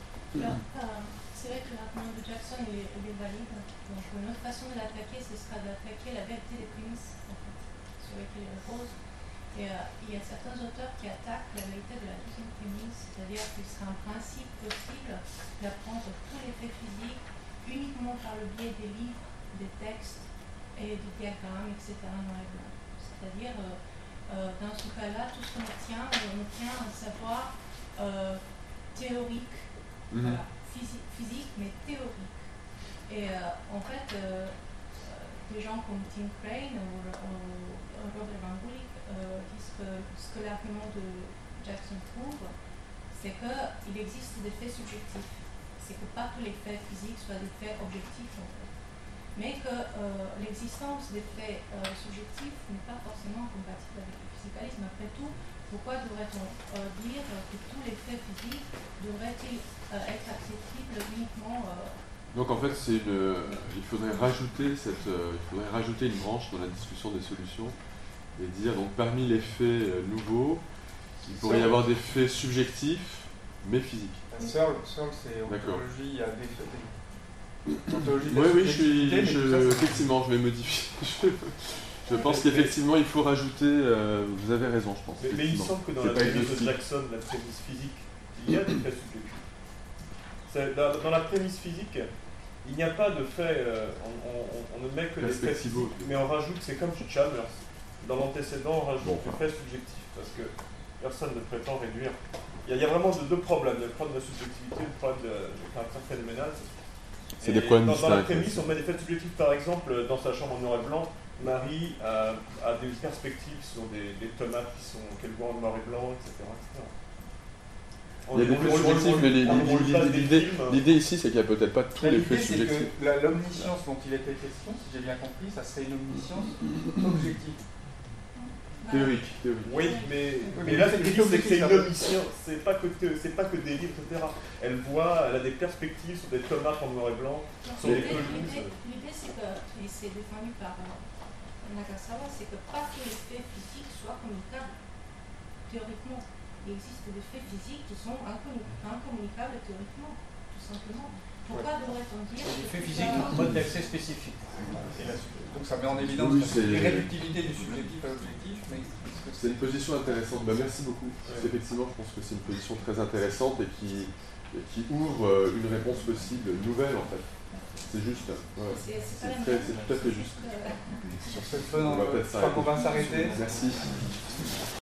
C'est vrai que l'argument de Jackson est valide. Donc, une autre façon de l'attaquer, ce sera d'attaquer la vérité des prémices, en fait, sur lesquelles il repose. Et il y a certains auteurs qui attaquent la vérité de la deuxième prémisse, c'est-à-dire qu'il serait un principe possible d'apprendre tous les faits physiques uniquement par le biais des livres, des textes et des diagrammes, etc. dans les blancs. C'est-à-dire, dans ce cas-là, tout ce qu'on obtient, on obtient un savoir théorique, voilà, physique, mais théorique. Et en fait, des gens comme Tim Crane ou Robert Van Gulik disent que ce que l'argument de Jackson prouve, c'est qu'il existe des faits subjectifs. C'est que pas tous les faits physiques soient des faits objectifs, en fait. Mais que l'existence des faits subjectifs n'est pas forcément compatible avec le physicalisme. Après tout, pourquoi devrait-on dire que tous les faits physiques devraient-ils être accessibles uniquement Donc en fait, il faudrait rajouter une branche dans la discussion des solutions et dire, donc parmi les faits nouveaux, il pourrait y avoir des faits subjectifs, mais physiques. Searle, c'est ontologie à défaut. Oui, effectivement, je vais modifier. Je pense qu'effectivement, il faut rajouter. Vous avez raison, je pense. Mais il semble que dans la prémisse de Jackson, la prémisse physique, il y a des faits subjectifs. Dans la prémisse physique, il n'y a pas de faits. On ne met que des faits physiques, mais on rajoute. C'est comme chez Chalmers. Dans l'antécédent, on rajoute des faits subjectifs parce que personne ne prétend réduire. Il y a vraiment deux problèmes. Le problème de la subjectivité et le problème de caractère phénoménal. C'est des problèmes distincts. Dans la prémisse, on met des faits subjectifs. Par exemple, dans sa chambre en noir et blanc, Marie a des perspectives sur des tomates qu'elle voit en noir et blanc, etc. Il y a des faits subjectifs, mais l'idée ici, c'est qu'il n'y a peut-être pas tous les faits subjectifs. L'omniscience dont il était question, si j'ai bien compris, ça serait une omniscience objective. Théorique. Oui, mais là, ce que je dis, c'est que c'est une omniscience, c'est pas que des livres, etc. Elle a des perspectives sur des tomates en noir et blanc, sur des pelouses. L'idée, c'est que, et c'est défendu par Nagasawa, c'est que pas tous les faits physiques soient communicables théoriquement. Il existe des faits physiques qui sont incommunicables théoriquement, tout simplement. Pourquoi devrait-on dire des faits physiques en mode d'accès spécifique. Donc ça met en évidence l'irréductibilité du subjectif à l'objectif. C'est une position intéressante. Merci beaucoup. Effectivement, je pense que c'est une position très intéressante et qui ouvre une réponse possible nouvelle en fait. C'est juste. Ouais. C'est tout à fait juste. Sur cette fin, je crois qu'on va s'arrêter. Merci.